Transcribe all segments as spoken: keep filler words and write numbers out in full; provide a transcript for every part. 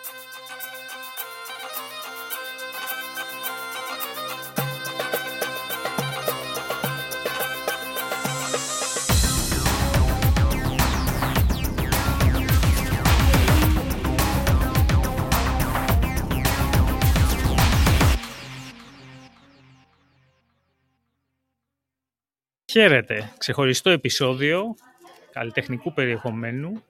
Χαίρετε, ξεχωριστό επεισόδιο καλλιτεχνικού περιεχομένου,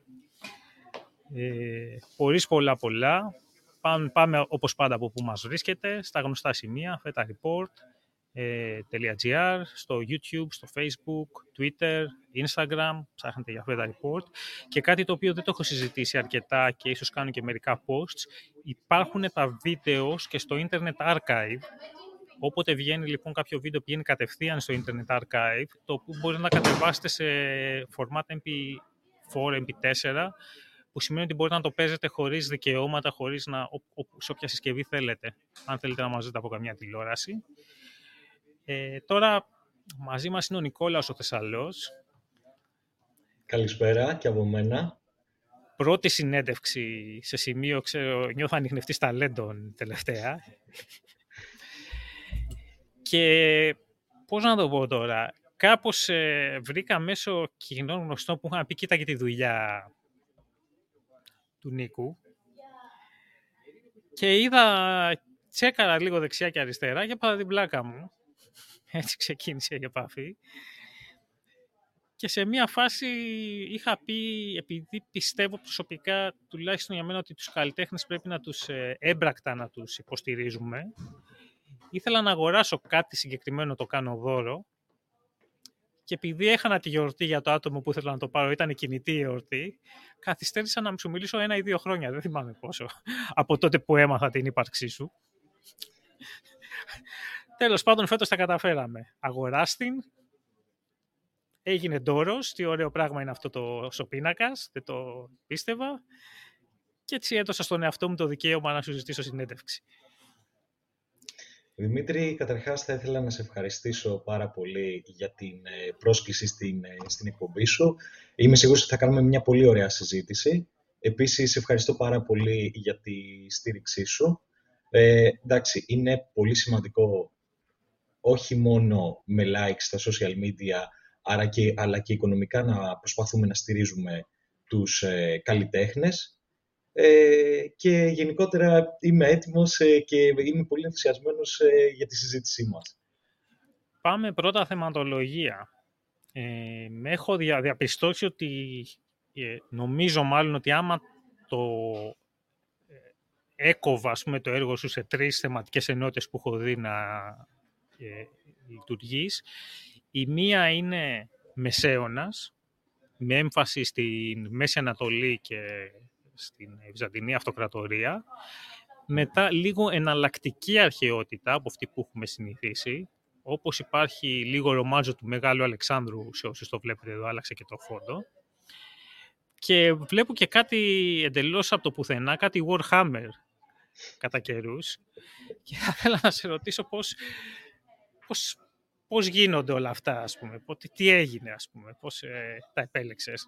ε, χωρίς πολλά πολλά. Πάμε, πάμε όπως πάντα από που μας βρίσκεται, στα γνωστά σημεία, fetareport τελεία gr, στο YouTube, στο Facebook, Twitter, Instagram, ψάχνετε για fetareport. Και κάτι το οποίο δεν το έχω συζητήσει αρκετά και ίσως κάνω και μερικά posts, υπάρχουν τα βίντεο και στο Internet Archive. Όποτε βγαίνει λοιπόν κάποιο βίντεο, πηγαίνει κατευθείαν στο Internet Archive, το οποίο μπορεί να κατεβάσετε σε format εμ πι φορ, εμ πι φορ, που σημαίνει ότι μπορείτε να το παίζετε χωρίς δικαιώματα, χωρίς να, ό, ό, σε όποια συσκευή θέλετε, αν θέλετε να μας δείτε από καμιά τηλεόραση. Ε, τώρα, μαζί μας είναι ο Νικόλαος ο Θεσσαλός. Καλησπέρα και από μένα. Πρώτη συνέντευξη σε σημείο, ξέρω, νιώθω ανιχνευτής ταλέντων τελευταία. Και πώς να το πω τώρα, κάπως ε, βρήκα μέσω κοινών γνωστών που είχαν πει κοίτα και τη δουλειά του Νίκου και είδα, τσέκαρα λίγο δεξιά και αριστερά και πάω την πλάκα μου. Έτσι ξεκίνησε η επαφή. Και σε μία φάση είχα πει, επειδή πιστεύω προσωπικά, τουλάχιστον για μένα, ότι τους καλλιτέχνες πρέπει να τους ε, έμπρακτα να τους υποστηρίζουμε, ήθελα να αγοράσω κάτι συγκεκριμένο, το κάνω δώρο, και επειδή έχανα τη γιορτή για το άτομο που ήθελα να το πάρω, ήταν κινητή η γιορτή, καθυστέρησα να σου μιλήσω ένα ή δύο χρόνια, δεν θυμάμαι πόσο, από τότε που έμαθα την ύπαρξή σου. Τέλος πάντων, φέτος τα καταφέραμε. Αγοράστην, έγινε ντόρος, τι ωραίο πράγμα είναι αυτό το σωπίνακας, δεν το πίστευα, και έτσι έδωσα στον εαυτό μου το δικαίωμα να σου ζητήσω συνέντευξη. Δημήτρη, καταρχάς θα ήθελα να σε ευχαριστήσω πάρα πολύ για την πρόσκληση στην, στην εκπομπή σου. Είμαι σίγουρος ότι θα κάνουμε μια πολύ ωραία συζήτηση. Επίσης, ευχαριστώ πάρα πολύ για τη στήριξή σου. Ε, εντάξει, είναι πολύ σημαντικό όχι μόνο με likes στα social media, άρα και, αλλά και οικονομικά να προσπαθούμε να στηρίζουμε τους ε, καλλιτέχνες. Ε, και γενικότερα είμαι έτοιμος ε, και είμαι πολύ ενθουσιασμένος ε, για τη συζήτησή μας. Πάμε πρώτα θεματολογία. Ε, με έχω δια, διαπιστώσει ότι ε, νομίζω μάλλον ότι άμα το ε, έκοβα ας πούμε, το έργο σου σε τρεις θεματικές ενότητες που έχω δει να ε, λειτουργείς, η μία είναι Μεσαίωνας, με έμφαση στην Μέση Ανατολή και στην Βυζαντινή Αυτοκρατορία, μετά λίγο εναλλακτική αρχαιότητα από αυτή που έχουμε συνηθίσει, όπως υπάρχει λίγο ρομάζο του Μεγάλου Αλεξάνδρου, σε όσους το βλέπετε εδώ, άλλαξε και το φόντο, και βλέπω και κάτι εντελώς από το πουθενά, κάτι Warhammer κατά καιρούς, και θα ήθελα να σε ρωτήσω πώς, πώς, πώς γίνονται όλα αυτά, ας πούμε, τι έγινε, ας πούμε, πώς ε, τα επέλεξες.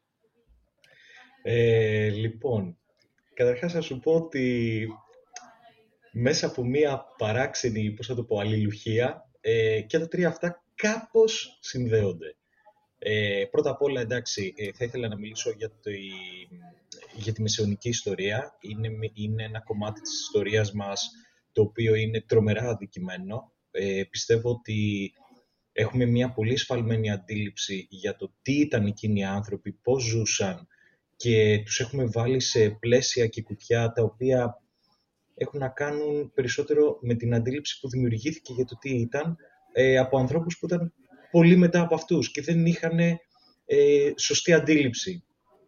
Ε, λοιπόν, καταρχάς θα σου πω ότι μέσα από μία παράξενη, πώς θα το πω, αλληλουχία, ε, και τα τρία αυτά κάπως συνδέονται. Ε, πρώτα απ' όλα, εντάξει, ε, θα ήθελα να μιλήσω για, το, για τη μεσαιωνική ιστορία. Είναι, είναι ένα κομμάτι της ιστορίας μας το οποίο είναι τρομερά αδικημένο. Ε, πιστεύω ότι έχουμε μια πολύ σφαλμένη αντίληψη για το τι ήταν εκείνοι οι άνθρωποι, πώς ζούσαν, και τους έχουμε βάλει σε πλαίσια και κουτιά τα οποία έχουν να κάνουν περισσότερο με την αντίληψη που δημιουργήθηκε για το τι ήταν ε, από ανθρώπους που ήταν πολύ μετά από αυτούς και δεν είχαν ε, σωστή αντίληψη.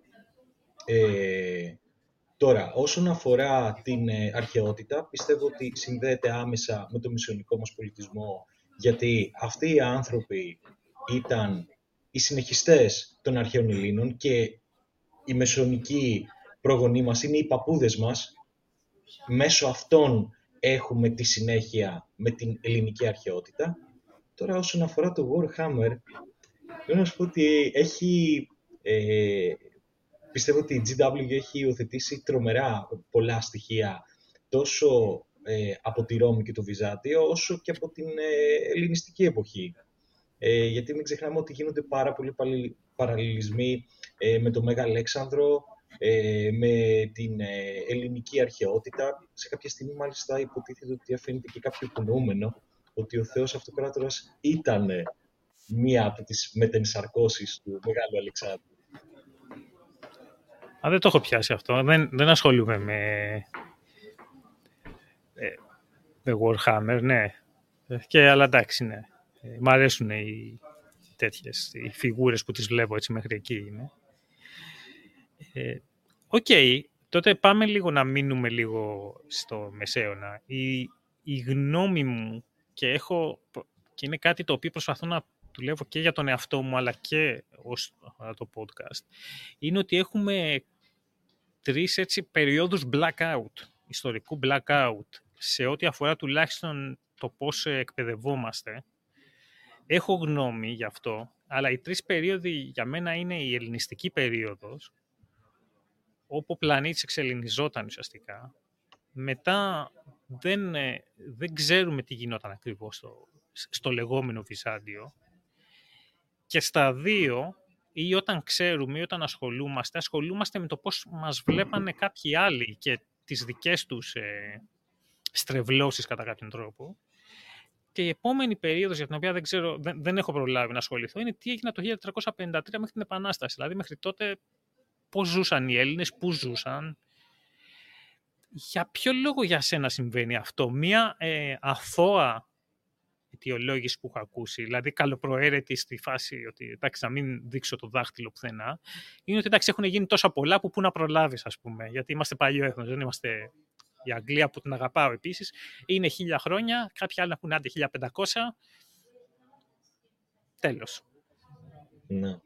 Ε, τώρα, όσον αφορά την ε, αρχαιότητα, πιστεύω ότι συνδέεται άμεσα με το μεσαιωνικό μας πολιτισμό, γιατί αυτοί οι άνθρωποι ήταν οι συνεχιστές των αρχαίων Ελλήνων και οι μεσαιωνικοί πρόγονοί μας είναι οι παππούδες μας. Μέσω αυτών έχουμε τη συνέχεια με την ελληνική αρχαιότητα. Τώρα, όσον αφορά το Warhammer, θέλω να σου πω ότι έχει, ε, πιστεύω ότι η τζι ντάμπλιου έχει υιοθετήσει τρομερά πολλά στοιχεία τόσο ε, από τη Ρώμη και το Βυζάντιο, όσο και από την ε, ελληνιστική εποχή. Ε, γιατί μην ξεχνάμε ότι γίνονται πάρα πολλοί παραλληλισμοί ε, με τον Μέγα Αλέξανδρο, ε, με την ε, ελληνική αρχαιότητα. Σε κάποια στιγμή μάλιστα υποτίθεται ότι αφήνεται και κάποιο υπονοούμενο ότι ο Θεός Αυτοκράτορας ήταν μία από τις μετενσαρκώσεις του Μεγάλου Αλεξάνδρου. Α, δεν το έχω πιάσει αυτό. Δεν, δεν ασχολούμαι με, με Warhammer, ναι. Και, αλλά εντάξει, ναι. Ε, μ' αρέσουν οι τέτοιες, οι φιγούρες που τις βλέπω έτσι μέχρι εκεί είναι. Οκ, ε, okay, τότε πάμε λίγο να μείνουμε λίγο στο Μεσαίωνα. Η, η γνώμη μου, και, έχω, και είναι κάτι το οποίο προσπαθώ να δουλεύω και για τον εαυτό μου, αλλά και ως το podcast, είναι ότι έχουμε τρεις έτσι περιόδους blackout, ιστορικού blackout, σε ό,τι αφορά τουλάχιστον το πώς εκπαιδευόμαστε. Έχω γνώμη γι' αυτό, αλλά οι τρεις περίοδοι για μένα είναι η ελληνιστική περίοδος, όπου ο πλανήτης εξελληνιζόταν ουσιαστικά. Μετά δεν, δεν ξέρουμε τι γινόταν ακριβώς στο, στο λεγόμενο Βυζάντιο. Και στα δύο, ή όταν ξέρουμε ή όταν ασχολούμαστε, ασχολούμαστε με το πώς μας βλέπανε κάποιοι άλλοι και τις δικές τους ε, στρεβλώσεις κατά κάποιον τρόπο. Και η επόμενη περίοδος για την οποία δεν, ξέρω, δεν, δεν έχω προλάβει να ασχοληθώ είναι τι έγινε το χίλια τετρακόσια πενήντα τρία μέχρι την Επανάσταση. Δηλαδή μέχρι τότε πώς ζούσαν οι Έλληνες, πού ζούσαν. Για ποιο λόγο για σένα συμβαίνει αυτό? Μία ε, αθώα αιτιολόγηση που έχω ακούσει, δηλαδή καλοπροαίρετη στη φάση ότι εντάξει, να μην δείξω το δάχτυλο πουθενά, είναι ότι εντάξει, έχουν γίνει τόσα πολλά που πού να προλάβεις, ας πούμε, γιατί είμαστε παλιό έθνος, δεν είμαστε η Αγγλία που την αγαπάω επίσης, είναι χίλια χρόνια, κάποιοι άλλοι να πούνε άντε χίλια πεντακόσια, τέλος. Ναι.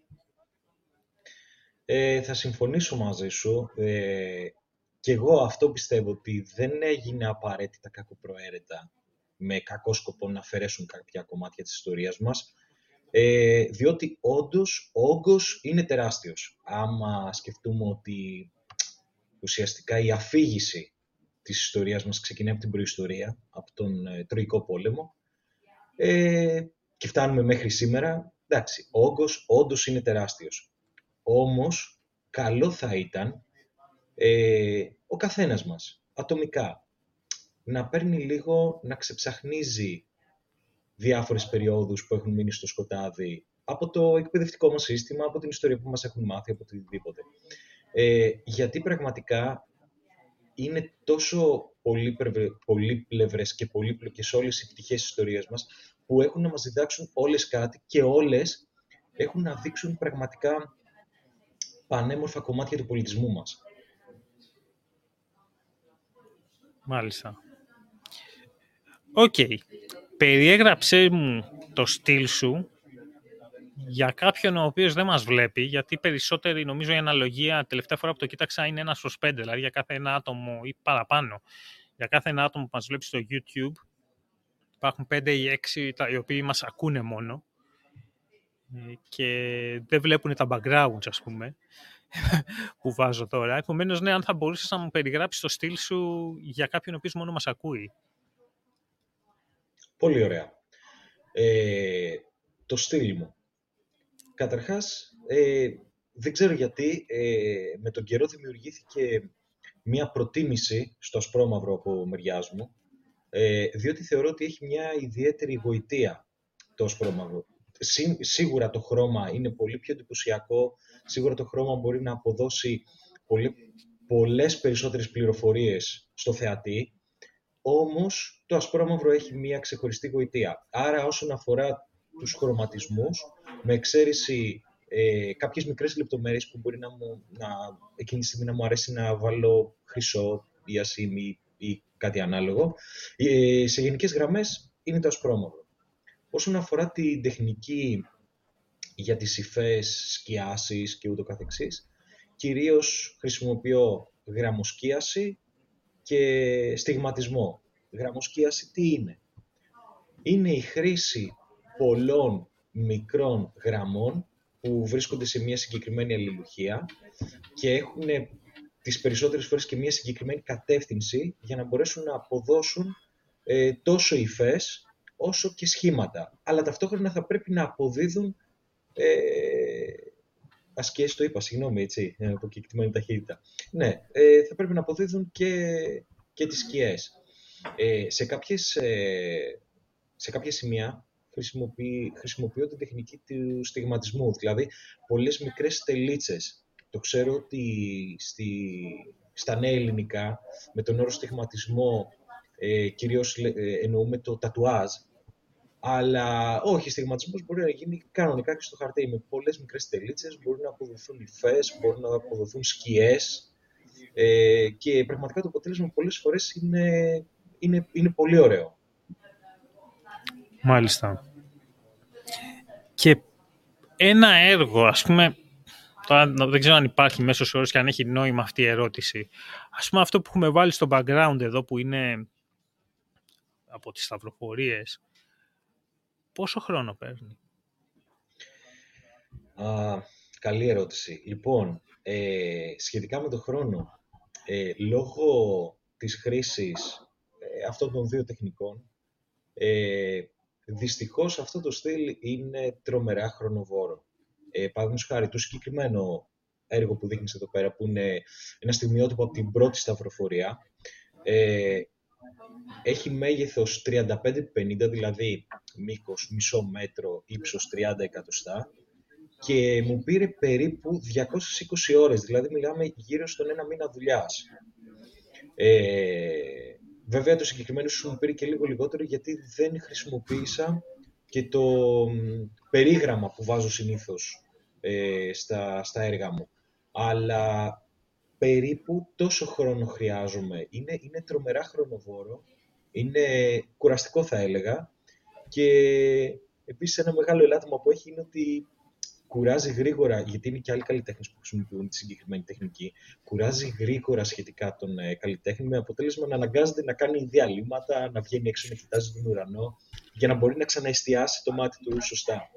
Ε, θα συμφωνήσω μαζί σου. Ε, και εγώ αυτό πιστεύω ότι δεν έγινε απαραίτητα κακοπροαίρετα με κακό σκοπό να αφαιρέσουν κάποια κομμάτια της ιστορίας μας, ε, διότι όντως ο όγκος είναι τεράστιος. Άμα σκεφτούμε ότι ουσιαστικά η αφήγηση της ιστορίας μας ξεκινάει από την προϊστορία, από τον ε, Τροϊκό Πόλεμο, ε, και φτάνουμε μέχρι σήμερα, εντάξει, ο όγκος όντως είναι τεράστιος. Όμως, καλό θα ήταν ε, ο καθένας μας, ατομικά, να παίρνει λίγο, να ξεψαχνίζει διάφορες περιόδους που έχουν μείνει στο σκοτάδι από το εκπαιδευτικό μας σύστημα, από την ιστορία που μας έχουν μάθει, από οτιδήποτε. Ε, γιατί πραγματικά είναι τόσο πολύπλευρες και πολύπλοκες όλες οι πτυχές της ιστορίας μας, που έχουν να μας διδάξουν όλες κάτι και όλες έχουν να δείξουν πραγματικά πανέμορφα κομμάτια του πολιτισμού μας. Μάλιστα. Οκ. Okay. Περιέγραψέ μου το στυλ σου για κάποιον ο οποίος δεν μας βλέπει, γιατί περισσότερη, νομίζω, η αναλογία, τελευταία φορά που το κοίταξα, είναι ένα προς πέντε, δηλαδή για κάθε ένα άτομο ή παραπάνω. Για κάθε ένα άτομο που μας βλέπει στο YouTube, υπάρχουν πέντε ή έξι οι οποίοι μας ακούνε μόνο και δεν βλέπουν τα backgrounds, ας πούμε, που βάζω τώρα. Επομένως, ναι, αν θα μπορούσες να μου περιγράψεις το στυλ σου για κάποιον ο οποίος μόνο μας ακούει. Πολύ ωραία. Ε, το στυλ μου. Καταρχάς, ε, δεν ξέρω γιατί, ε, με τον καιρό δημιουργήθηκε μια προτίμηση στο ασπρόμαυρο από μεριάς μου, ε, διότι θεωρώ ότι έχει μια ιδιαίτερη γοητεία το ασπρόμαυρο. Σί, σίγουρα το χρώμα είναι πολύ πιο εντυπωσιακό, σίγουρα το χρώμα μπορεί να αποδώσει πολύ, πολλές περισσότερες πληροφορίες στο θεατή, όμως το ασπρόμαυρο έχει μια ξεχωριστή γοητεία. Άρα όσον αφορά τους χρωματισμούς, με εξαίρεση ε, κάποιες μικρές λεπτομέρειες που μπορεί να μου, να, εκείνη τη στιγμή να μου αρέσει να βάλω χρυσό ή ασήμι ή κάτι ανάλογο, ε, σε γενικές γραμμές είναι το ασπρόμαυρο. Όσον αφορά την τεχνική για τις υφές, σκιάσεις και ούτω καθεξής, κυρίως χρησιμοποιώ γραμμοσκίαση και στιγματισμό. Γραμμοσκίαση τι είναι? Είναι η χρήση πολλών μικρών γραμμών που βρίσκονται σε μια συγκεκριμένη αλληλουχία και έχουν τις περισσότερες φορές και μια συγκεκριμένη κατεύθυνση για να μπορέσουν να αποδώσουν ε, τόσο υφές όσο και σχήματα. Αλλά ταυτόχρονα θα πρέπει να αποδίδουν ε, ασκήσεις, το είπα, συγγνώμη, έτσι, από κεκτημένη ταχύτητα. Ναι, ε, θα πρέπει να αποδίδουν και, και τις σκιές. Ε, σε, κάποιες, ε, σε κάποια σημεία χρησιμοποιεί, χρησιμοποιώ την τεχνική του στιγματισμού, δηλαδή πολλές μικρές στελίτσες. Το ξέρω ότι στη, στα νέα ελληνικά, με τον όρο στιγματισμό, ε, κυρίως ε, εννοούμε το τατουάζ, αλλά όχι, στιγματισμός μπορεί να γίνει κανονικά και στο χαρτί, με πολλές μικρές στελίτσες, μπορούν να αποδοθούν υφές, μπορούν να αποδοθούν σκιές, ε, και πραγματικά το αποτέλεσμα πολλές φορές είναι, είναι, είναι πολύ ωραίο. Μάλιστα. Και ένα έργο, ας πούμε, τώρα δεν ξέρω αν υπάρχει μέσος όρος και αν έχει νόημα αυτή η ερώτηση. Ας πούμε αυτό που έχουμε βάλει στο background εδώ, που είναι από τις σταυροφορίες, πόσο χρόνο παίρνει? Α, καλή ερώτηση. Λοιπόν, ε, σχετικά με το χρόνο, ε, λόγω της χρήσης ε, αυτών των δύο τεχνικών, ε, δυστυχώς αυτό το στυλ είναι τρομερά χρονοβόρο. Ε, Παραδείγματος χάρη, το συγκεκριμένο έργο που δείχνεις εδώ πέρα, που είναι ένα στιγμιότυπο από την πρώτη σταυροφορία, ε, έχει μέγεθος τριάντα πέντε επί πενήντα, δηλαδή μήκος μισό μέτρο, ύψος τριάντα εκατοστά, και μου πήρε περίπου διακόσιες είκοσι ώρες, δηλαδή μιλάμε γύρω στον ένα μήνα δουλειάς. Ε, βέβαια το συγκεκριμένο σου μου πήρε και λίγο λιγότερο, γιατί δεν χρησιμοποίησα και το περίγραμμα που βάζω συνήθως ε, στα, στα έργα μου. Αλλά περίπου τόσο χρόνο χρειάζομαι. Είναι, είναι τρομερά χρονοβόρο, είναι κουραστικό θα έλεγα, και επίσης ένα μεγάλο ελάττωμα που έχει είναι ότι κουράζει γρήγορα, γιατί είναι και άλλοι καλλιτέχνες που χρησιμοποιούν τη συγκεκριμένη τεχνική. Κουράζει γρήγορα σχετικά τον ε, καλλιτέχνη, με αποτέλεσμα να αναγκάζεται να κάνει διαλύματα, να βγαίνει έξω να κοιτάζει τον ουρανό, για να μπορεί να ξαναεστιάσει το μάτι του σωστά.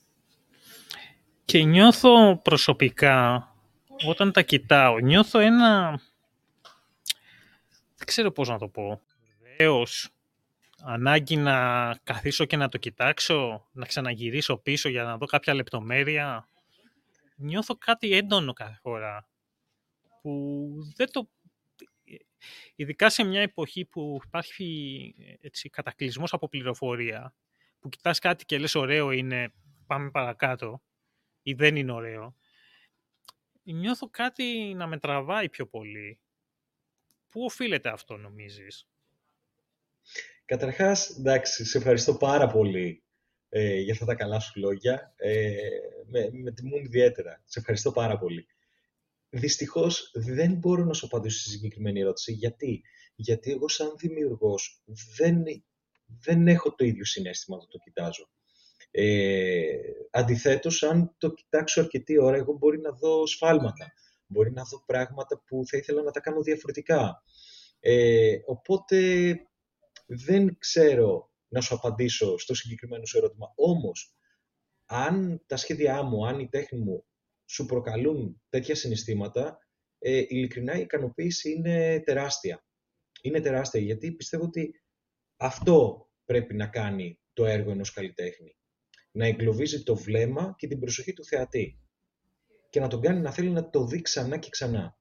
Και νιώθω προσωπικά, όταν τα κοιτάω, νιώθω ένα... δεν ξέρω πώς να το πω. Βεβαίως, ανάγκη να καθίσω και να το κοιτάξω, να ξαναγυρίσω πίσω για να δω κάποια λεπτομέρεια. Νιώθω κάτι έντονο κάθε φορά, που δεν το... ειδικά σε μια εποχή που υπάρχει έτσι, κατακλυσμός από πληροφορία, που κοιτάς κάτι και λες ωραίο είναι, πάμε παρακάτω, ή δεν είναι ωραίο, νιώθω κάτι να με τραβάει πιο πολύ. Πού οφείλεται αυτό, νομίζεις? Καταρχάς, εντάξει, σε ευχαριστώ πάρα πολύ ε, για αυτά τα καλά σου λόγια. Ε, με, με τιμούν ιδιαίτερα. Σε ευχαριστώ πάρα πολύ. Δυστυχώς δεν μπορώ να σου απαντήσω στη συγκεκριμένη ερώτηση. Γιατί? Γιατί εγώ σαν δημιουργός δεν, δεν έχω το ίδιο συναίσθημα όταν το κοιτάζω. Ε, αντιθέτως, αν το κοιτάξω αρκετή ώρα, εγώ μπορεί να δω σφάλματα. Μπορεί να δω πράγματα που θα ήθελα να τα κάνω διαφορετικά. Ε, οπότε δεν ξέρω να σου απαντήσω στο συγκεκριμένο σου ερώτημα. Όμως, αν τα σχέδιά μου, αν η τέχνη μου σου προκαλούν τέτοια συναισθήματα, ε, ειλικρινά η ικανοποίηση είναι τεράστια. Είναι τεράστια, γιατί πιστεύω ότι αυτό πρέπει να κάνει το έργο ενός καλλιτέχνη. Να εγκλωβίζει το βλέμμα και την προσοχή του θεατή και να τον κάνει να θέλει να το δει ξανά και ξανά.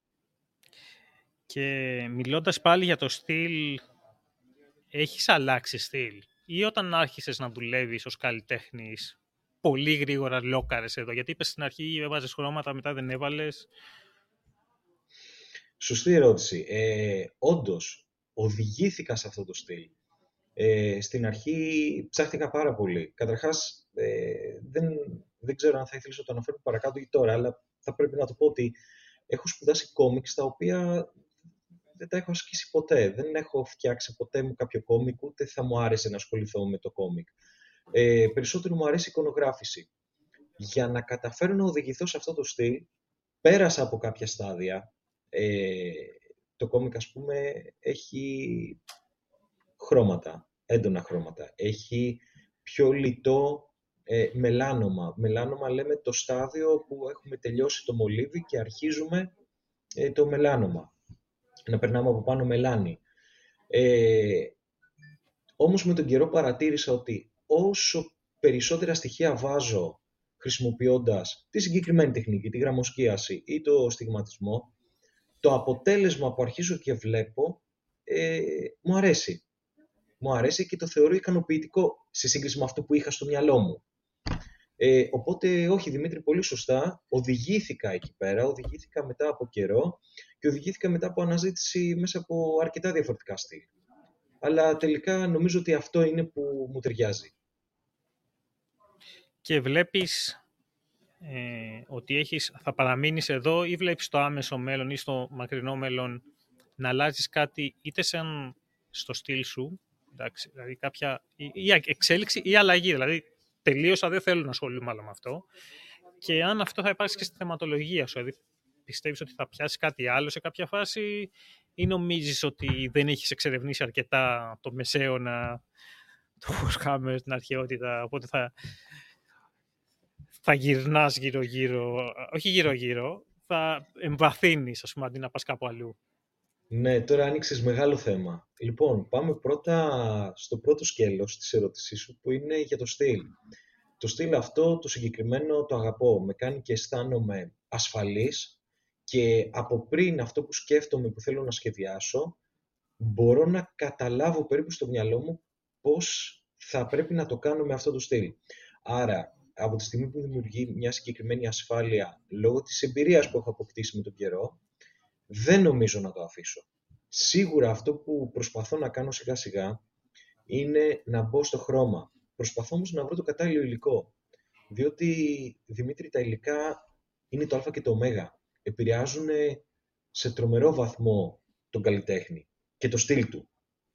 Και μιλώντας πάλι για το στυλ, έχεις αλλάξει στυλ? Ή όταν άρχισες να δουλεύεις ως καλλιτέχνης, πολύ γρήγορα λόκαρες εδώ? Γιατί είπες στην αρχή έβαζες χρώματα, μετά δεν έβαλες. Σωστή ερώτηση. Ε, όντως, οδηγήθηκα σε αυτό το στυλ. Ε, στην αρχή ψάχτηκα πάρα πολύ. Καταρχάς, ε, δεν, δεν ξέρω αν θα ήθελες να το αναφέρω παρακάτω ή τώρα, αλλά θα πρέπει να το πω ότι έχω σπουδάσει κόμικς, τα οποία δεν τα έχω ασκήσει ποτέ. Δεν έχω φτιάξει ποτέ μου κάποιο κόμικ, ούτε θα μου άρεσε να ασχοληθώ με το κόμικ. Ε, περισσότερο μου αρέσει η εικονογράφηση. Για να καταφέρω να οδηγηθώ σε αυτό το στυλ, πέρασα από κάποια στάδια. Ε, το κόμικ, ας πούμε, έχει χρώματα, έντονα χρώματα. Έχει πιο λιτό ε, μελάνομα. Μελάνομα λέμε το στάδιο που έχουμε τελειώσει το μολύβι και αρχίζουμε ε, το μελάνομα. Να περνάμε από πάνω μελάνι. Ε, όμως με τον καιρό παρατήρησα ότι όσο περισσότερα στοιχεία βάζω χρησιμοποιώντας τη συγκεκριμένη τεχνική, τη γραμμοσκίαση ή το στιγματισμό, το αποτέλεσμα που αρχίζω και βλέπω ε, μου αρέσει. Μου αρέσει και το θεωρώ ικανοποιητικό σε σύγκριση με αυτό που είχα στο μυαλό μου. Ε, οπότε, όχι Δημήτρη, πολύ σωστά, οδηγήθηκα εκεί πέρα, οδηγήθηκα μετά από καιρό και οδηγήθηκα μετά από αναζήτηση μέσα από αρκετά διαφορετικά στυλ. Αλλά τελικά νομίζω ότι αυτό είναι που μου ταιριάζει. Και βλέπεις ε, ότι έχεις, θα παραμείνεις εδώ ή βλέπεις στο άμεσο μέλλον ή στο μακρινό μέλλον να αλλάζεις κάτι είτε σαν στο στυλ σου, εντάξει, δηλαδή κάποια ή, ή εξέλιξη ή αλλαγή, δηλαδή τελείωσα, δεν θέλω να ασχολούμαι άλλο με αυτό, και αν αυτό θα υπάρξει και στη θεματολογία σου, δηλαδή πιστεύεις ότι θα πιάσει κάτι άλλο σε κάποια φάση ή νομίζεις ότι δεν έχεις εξερευνήσει αρκετά το μεσαίωνα, το Warhammer, την αρχαιότητα, οπότε θα, θα γυρνάς γύρω-γύρω, όχι γύρω-γύρω, θα εμβαθύνεις, ας πούμε, αντί να πας κάπου αλλού. Ναι, τώρα άνοιξες μεγάλο θέμα. Λοιπόν, πάμε πρώτα στο πρώτο σκέλος της ερώτησής σου, που είναι για το στυλ. Το στυλ αυτό, το συγκεκριμένο, το αγαπώ. Με κάνει και αισθάνομαι ασφαλής και από πριν αυτό που σκέφτομαι, που θέλω να σχεδιάσω, μπορώ να καταλάβω περίπου στο μυαλό μου πώς θα πρέπει να το κάνω με αυτό το στυλ. Άρα, από τη στιγμή που δημιουργεί μια συγκεκριμένη ασφάλεια λόγω της εμπειρίας που έχω αποκτήσει με τον καιρό, δεν νομίζω να το αφήσω. Σίγουρα αυτό που προσπαθώ να κάνω σιγά σιγά είναι να μπω στο χρώμα. Προσπαθώ όμως να βρω το κατάλληλο υλικό. Διότι, Δημήτρη, τα υλικά είναι το α και το ω. Επηρεάζουν σε τρομερό βαθμό τον καλλιτέχνη και το στυλ του.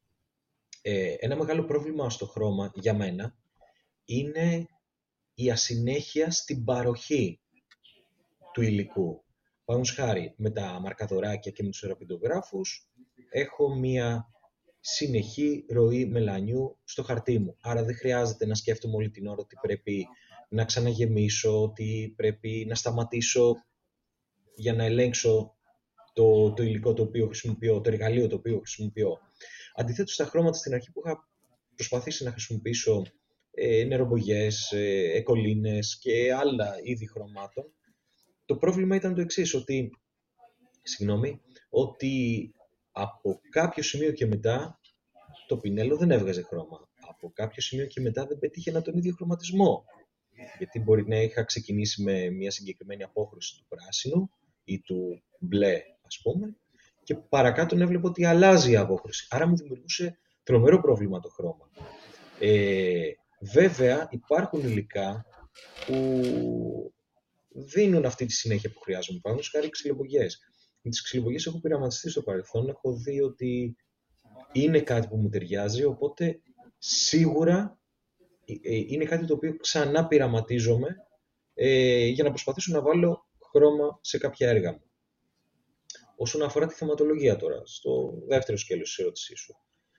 Ε, ένα μεγάλο πρόβλημα στο χρώμα για μένα είναι η ασυνέχεια στην παροχή του υλικού. Παραδείγματος χάρη, με τα μαρκαδοράκια και με τους ραπιντογράφους έχω μία συνεχή ροή μελανιού στο χαρτί μου. Άρα δεν χρειάζεται να σκέφτομαι όλη την ώρα ότι πρέπει να ξαναγεμίσω, ότι πρέπει να σταματήσω για να ελέγξω το, το υλικό το οποίο χρησιμοποιώ, το εργαλείο το οποίο χρησιμοποιώ. Αντιθέτως, στα χρώματα στην αρχή που είχα προσπαθήσει να χρησιμοποιήσω ε, νερομπογιές, ε, εκολίνες και άλλα είδη χρωμάτων, το πρόβλημα ήταν το εξής, ότι, συγγνώμη, ότι από κάποιο σημείο και μετά το πινέλο δεν έβγαζε χρώμα. Από κάποιο σημείο και μετά δεν πετύχαινα τον ίδιο χρωματισμό. Γιατί μπορεί να είχα ξεκινήσει με μια συγκεκριμένη απόχρωση του πράσινου ή του μπλε, ας πούμε, και παρακάτω έβλεπα ότι αλλάζει η απόχρωση. Άρα μου δημιουργούσε τρομερό πρόβλημα το χρώμα. Ε, βέβαια, υπάρχουν υλικά που δίνουν αυτή τη συνέχεια που χρειάζομαι. Παραδείγματος χάρη ξυλομπογιές. Με τις ξυλομπογιές έχω πειραματιστεί στο παρελθόν, έχω δει ότι είναι κάτι που μου ταιριάζει, οπότε σίγουρα είναι κάτι το οποίο ξανά πειραματίζομαι ε, για να προσπαθήσω να βάλω χρώμα σε κάποια έργα μου. Όσον αφορά τη θεματολογία τώρα, στο δεύτερο σκέλος της ερώτησής σου.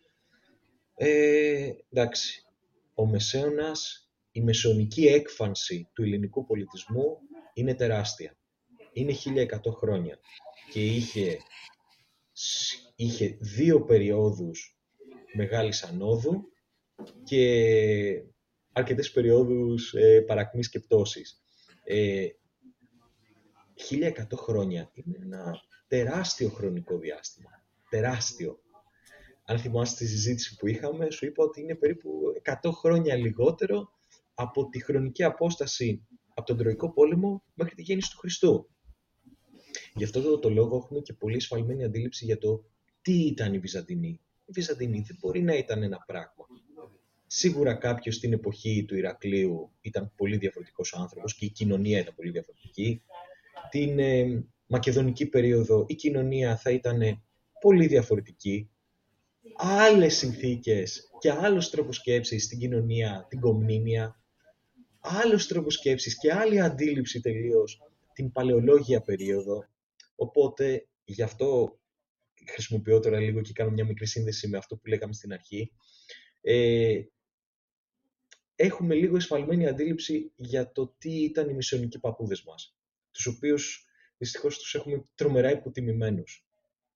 Ε, εντάξει, ο Μεσαίωνας, η μεσαιωνική έκφανση του ελληνικού πολιτισμού είναι τεράστια. Είναι χίλια εκατό χρόνια και είχε, είχε δύο περιόδους μεγάλης ανόδου και αρκετές περιόδους ε, παρακμής και πτώσης. Ε, χίλια εκατό χρόνια είναι ένα τεράστιο χρονικό διάστημα. Τεράστιο. Αν θυμάσαι τη συζήτηση που είχαμε, σου είπα ότι είναι περίπου εκατό χρόνια λιγότερο από τη χρονική απόσταση από τον Τροϊκό Πόλεμο μέχρι τη γέννηση του Χριστού. Γι' αυτό το, το λόγο έχουμε και πολύ σφαλμένη αντίληψη για το τι ήταν η Βυζαντινή. Η Βυζαντινή δεν μπορεί να ήταν ένα πράγμα. Σίγουρα κάποιος στην εποχή του Ηρακλείου ήταν πολύ διαφορετικός άνθρωπος και η κοινωνία ήταν πολύ διαφορετική. Την ε, μακεδονική περίοδο η κοινωνία θα ήταν πολύ διαφορετική. Άλλες συνθήκες και άλλος τρόπος σκέψης στην κοινωνία, την κομνήνια. Άλλος τρόπος σκέψης και άλλη αντίληψη τελείως την παλαιολόγια περίοδο. Οπότε γι' αυτό χρησιμοποιώ τώρα λίγο και κάνω μια μικρή σύνδεση με αυτό που λέγαμε στην αρχή. Ε, έχουμε λίγο εσφαλμένη αντίληψη για το τι ήταν οι μισιονικοί παππούδες μας, τους οποίους δυστυχώς τους έχουμε τρομερά υποτιμημένους.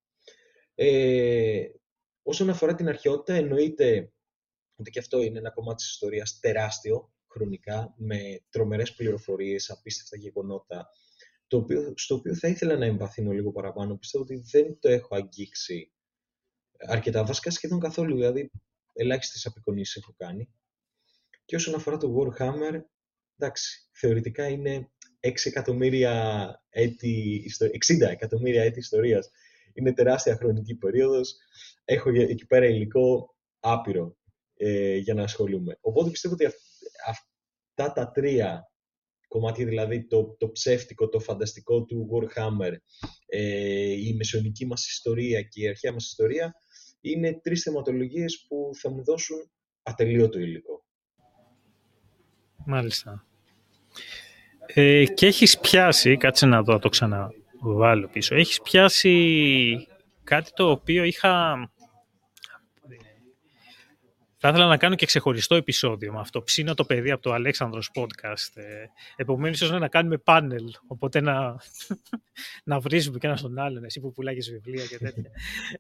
Ε, όσον αφορά την αρχαιότητα, εννοείται ότι και αυτό είναι ένα κομμάτι της ιστορίας τεράστιο, χρονικά, με τρομερές πληροφορίες, απίστευτα γεγονότα, το οποίο, στο οποίο θα ήθελα να εμβαθύνω λίγο παραπάνω. Πιστεύω ότι δεν το έχω αγγίξει αρκετά, βασικά σχεδόν καθόλου, δηλαδή ελάχιστες απεικονίσεις έχω κάνει. Και όσον αφορά το Warhammer, εντάξει, θεωρητικά είναι έξι εκατομμύρια έτη, εξήντα εκατομμύρια έτη ιστορίας. Είναι τεράστια χρονική περίοδος. Έχω εκεί πέρα υλικό άπειρο ε, για να ασχολούμαι. Οπότε πιστεύω ότι αυ, αυτά τα τρία κομμάτια, δηλαδή το, το ψεύτικο, το φανταστικό του Warhammer, ε, η μεσαιωνική μας ιστορία και η αρχαία μας ιστορία, είναι τρεις θεματολογίες που θα μου δώσουν ατελείωτο υλικό. Μάλιστα. Ε, και έχεις πιάσει, κάτσε να δω, το ξαναβάλω πίσω, έχεις πιάσει κάτι το οποίο είχα... Θα ήθελα να κάνω και ξεχωριστό επεισόδιο με αυτό. Ψήνω το παιδί από το Αλέξανδρος podcast. Ε, επομένως, ίσως να κάνουμε πάνελ, οπότε να, να βρίζουμε και ένα στον άλλον, εσύ που πουλάγες βιβλία και τέτοια.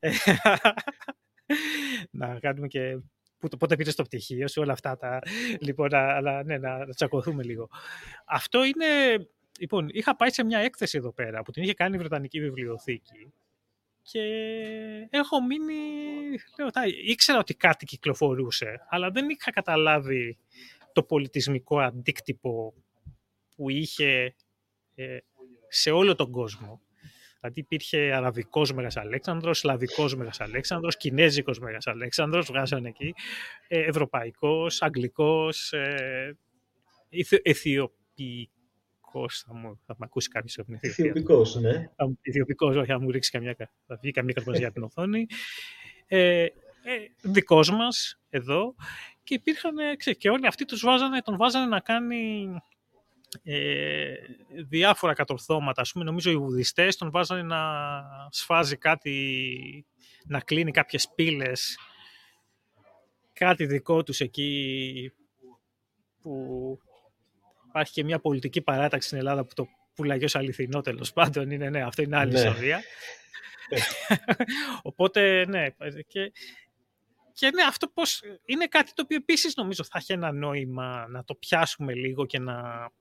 Να κάνουμε και... Πότε πήρες το πτυχίο σου, όλα αυτά τα... Λοιπόν, αλλά ναι, να, να τσακωθούμε λίγο. Αυτό είναι... Λοιπόν, είχα πάει σε μια έκθεση εδώ πέρα που την είχε κάνει η Βρετανική Βιβλιοθήκη και έχω μείνει... Λέω, τα, ήξερα ότι κάτι κυκλοφορούσε, αλλά δεν είχα καταλάβει το πολιτισμικό αντίκτυπο που είχε ε, σε όλο τον κόσμο. Δηλαδή υπήρχε αραβικός Μέγας Αλέξανδρος, σλαβικός Μέγας Αλέξανδρος, κινέζικος Μέγας Αλέξανδρος, βγάζανε εκεί, ε, ευρωπαϊκός, αγγλικός, ε, αιθιο, αιθιοπικός, θα μου, θα μου ακούσει κάποιος από την Αιθιοπία. Αιθιοπικός, ναι. Αιθιοπικός, όχι, θα μου ρίξει καμιά, θα βγει καμιά καρπαζιά από την οθόνη. Ε, ε, δικός μας, εδώ, και υπήρχαν, ξέρεις, και όλοι αυτοί τους βάζανε, τον βάζανε να κάνει... Ε, διάφορα κατορθώματα. Ας πούμε, νομίζω οι βουδιστές τον βάζανε να σφάζει κάτι, να κλείνει κάποιες πύλες, κάτι δικό τους εκεί, που υπάρχει και μια πολιτική παράταξη στην Ελλάδα που το πουλάγει ως αληθινό, τέλος πάντων. Είναι, ναι, αυτό είναι άλλη ναι. ιστορία. Οπότε, ναι, και, και ναι, αυτό πώς, είναι κάτι το οποίο επίσης νομίζω θα έχει ένα νόημα να το πιάσουμε λίγο και να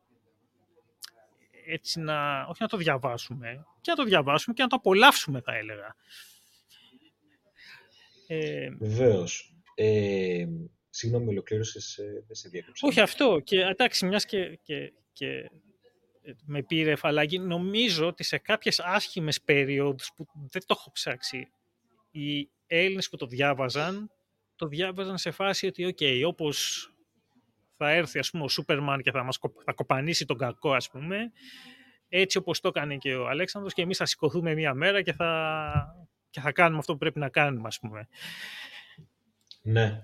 έτσι να, όχι να το διαβάσουμε, και να το διαβάσουμε και να το απολαύσουμε, θα έλεγα. Ε, Βεβαίως. Ε, συγγνώμη, ολοκλήρωσες, δεν σε διέκοψα. Όχι αυτό, και εντάξει, μιας και, και, και με πήρε φαλάκι, νομίζω ότι σε κάποιες άσχημες περίοδους που δεν το έχω ψάξει, οι Έλληνες που το διάβαζαν, το διάβαζαν σε φάση ότι, οκ, okay, όπως θα έρθει, ας πούμε, ο Σούπερμαν και θα μας θα κοπανίσει τον κακό, ας πούμε, έτσι όπως το έκανε και ο Αλέξανδρος, και εμείς θα σηκωθούμε μία μέρα και θα, και θα κάνουμε αυτό που πρέπει να κάνουμε, ας πούμε. Ναι.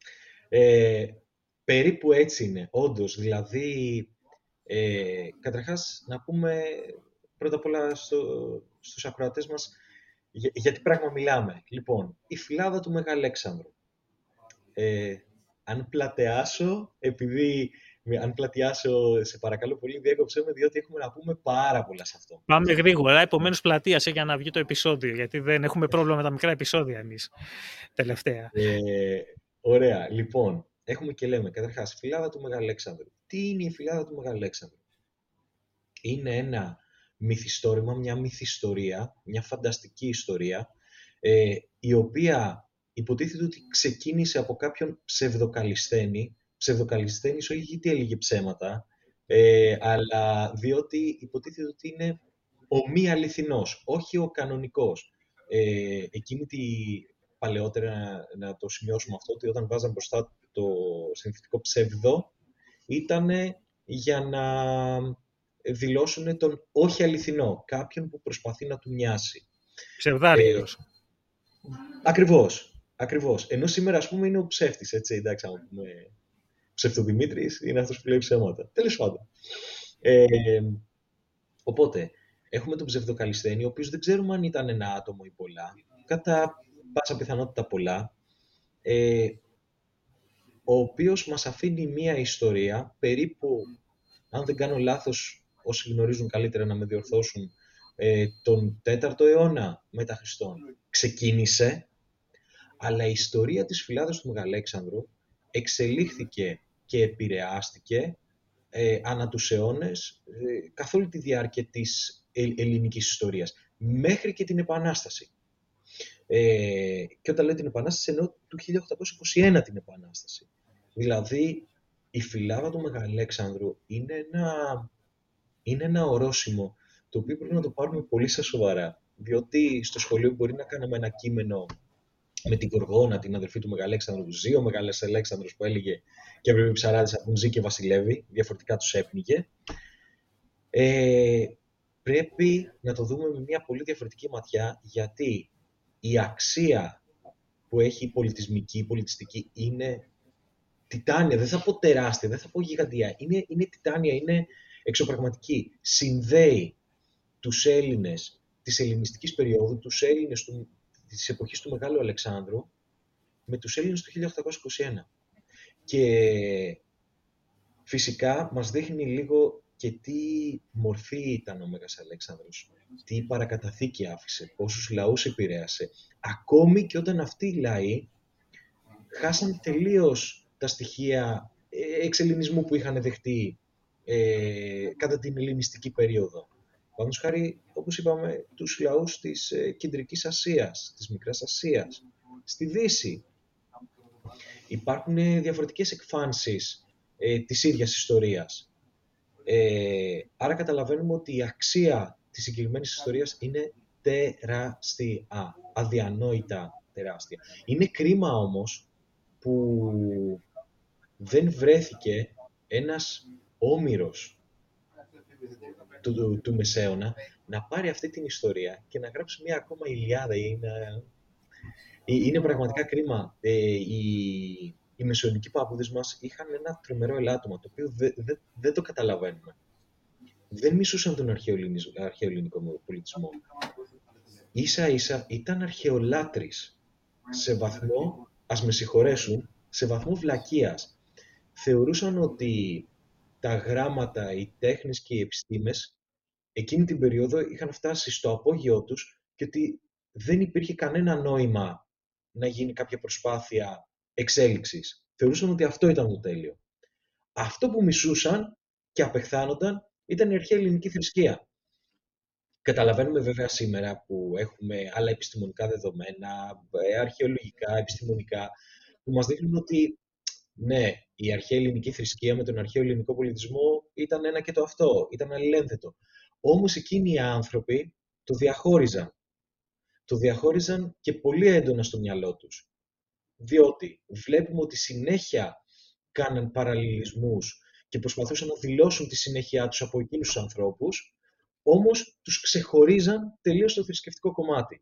Ε, περίπου έτσι είναι, όντως. Δηλαδή, ε, καταρχάς, να πούμε πρώτα απ' όλα στο, στους ακροατές μας για, για τι πράγμα μιλάμε. Λοιπόν, η φυλάδα του Μεγαλέξανδρου. Ε, αν πλατεάσω, επειδή... Αν πλατιάσω, σε παρακαλώ πολύ, διέκοψέ με, διότι έχουμε να πούμε πάρα πολλά σε αυτό. Πάμε γρήγορα, επομένως πλατίασε για να βγει το επεισόδιο, γιατί δεν έχουμε πρόβλημα με τα μικρά επεισόδια εμείς, τελευταία. Ε, ωραία, λοιπόν, έχουμε και λέμε, καταρχάς, φυλάδα του Μεγαλέξανδρου. Τι είναι η φυλάδα του Μεγαλέξανδρου? Είναι ένα μυθιστόρημα, μια μυθιστορία, μια φανταστική ιστορία, ε, η οποία υποτίθεται ότι ξεκίνησε από κάποιον ψευδοκαλισθένη, ψευδοκαλισθένης όχι γιατί έλεγε ψέματα, ε, αλλά διότι υποτίθεται ότι είναι ο μη αληθινός, όχι ο κανονικός. Ε, εκείνη τη παλαιότερα, να, να το σημειώσουμε αυτό, ότι όταν βάζαν μπροστά το συνθετικό ψευδό, ήταν για να δηλώσουν τον όχι αληθινό, κάποιον που προσπαθεί να του μοιάσει. Ψευδάριος. Ε, ακριβώς, ακριβώς. Ενώ σήμερα, ας πούμε, είναι ο ψεύτης, έτσι, εντάξει, αν πούμε ψευτοδημήτρης, είναι αυτός που λέει ψέματα. Τέλος πάντων. Ε, οπότε, έχουμε τον ψευδοκαλισθένη, ο οποίος δεν ξέρουμε αν ήταν ένα άτομο ή πολλά, κατά πάσα πιθανότητα πολλά. Ε, ο οποίος μας αφήνει μία ιστορία, περίπου, αν δεν κάνω λάθος, όσοι γνωρίζουν καλύτερα να με διορθώσουν, ε, τον τέταρτο αιώνα μετά Χριστόν ξεκίνησε, αλλά η ιστορία της Φυλάδας του Μεγαλέξανδρου εξελίχθηκε και επηρεάστηκε ε, ανά τους αιώνες ε, καθ' όλη τη διάρκεια της ε, ελληνικής ιστορίας, μέχρι και την Επανάσταση. Ε, και όταν λέω την Επανάσταση, εννοώ του χίλια οκτακόσια είκοσι ένα την Επανάσταση. Δηλαδή, η Φυλάδα του Μεγαλέξανδρου είναι ένα, είναι ένα ορόσημο το οποίο πρέπει να το πάρουμε πολύ στα σοβαρά. Διότι στο σχολείο μπορεί να κάναμε ένα κείμενο με την Γοργόνα, την αδερφή του Μεγαλέξανδρου, ζει ο Μεγάλος Αλέξανδρος που έλεγε και έπρεπε οι ψαράδες να πούν ζει και βασιλεύει, διαφορετικά τους έπνιγε. Ε, πρέπει να το δούμε με μια πολύ διαφορετική ματιά, γιατί η αξία που έχει η πολιτισμική, η πολιτιστική είναι τιτάνια, δεν θα πω τεράστια, δεν θα πω γιγαντιά, είναι, είναι τιτάνια, είναι εξωπραγματική. Συνδέει τους Έλληνες της ελληνιστικής περίοδου, τους Έλληνες του, της εποχής του Μεγάλου Αλεξάνδρου, με τους Έλληνες του χίλια οκτακόσια είκοσι ένα. Και φυσικά μας δείχνει λίγο και τι μορφή ήταν ο Μέγας Αλέξανδρος, τι παρακαταθήκη άφησε, πόσους λαούς επηρέασε. Ακόμη και όταν αυτοί οι λαοί χάσαν τελείως τα στοιχεία εξελληνισμού που είχαν δεχτεί ε, κατά την ελληνιστική περίοδο. Παραδείγματος χάρη, όπως είπαμε, τους λαούς της ε, Κεντρικής Ασίας, της Μικράς Ασίας, στη Δύση. Υπάρχουν διαφορετικές εκφάνσεις ε, της ίδιας ιστορίας. Ε, άρα καταλαβαίνουμε ότι η αξία της συγκεκριμένης ιστορίας είναι τεράστια, αδιανόητα τεράστια. Είναι κρίμα όμως που δεν βρέθηκε ένας όμηρος του, του, του Μεσαίωνα να πάρει αυτή την ιστορία και να γράψει μια ακόμα Ηλιάδα. Είναι, είναι πραγματικά κρίμα. Ε, οι, οι μεσαιωνικοί παππούδες μας είχαν ένα τρομερό ελάττωμα, το οποίο δεν δε, δε το καταλαβαίνουμε. Δεν μισούσαν τον αρχαίο ελληνικό πολιτισμό. Ίσα ίσα ήταν αρχαιολάτρεις σε βαθμό, ας με συγχωρέσουν, σε βαθμό βλακείας. Θεωρούσαν ότι τα γράμματα, οι τέχνες και οι επιστήμες εκείνη την περίοδο είχαν φτάσει στο απόγειό τους και ότι δεν υπήρχε κανένα νόημα να γίνει κάποια προσπάθεια εξέλιξης. Θεωρούσαν ότι αυτό ήταν το τέλειο. Αυτό που μισούσαν και απεχθάνονταν ήταν η αρχαία ελληνική θρησκεία. Καταλαβαίνουμε βέβαια σήμερα που έχουμε άλλα επιστημονικά δεδομένα, αρχαιολογικά, επιστημονικά, που μας δείχνουν ότι ναι, η αρχαία ελληνική θρησκεία με τον αρχαίο ελληνικό πολιτισμό ήταν ένα και το αυτό, ήταν αλληλένθετο. Όμως εκείνοι οι άνθρωποι το διαχώριζαν. Το διαχώριζαν και πολύ έντονα στο μυαλό τους. Διότι βλέπουμε ότι συνέχεια κάναν παραλληλισμούς και προσπαθούσαν να δηλώσουν τη συνέχεια τους από εκείνους τους ανθρώπους, όμως τους ξεχωρίζαν τελείως το θρησκευτικό κομμάτι.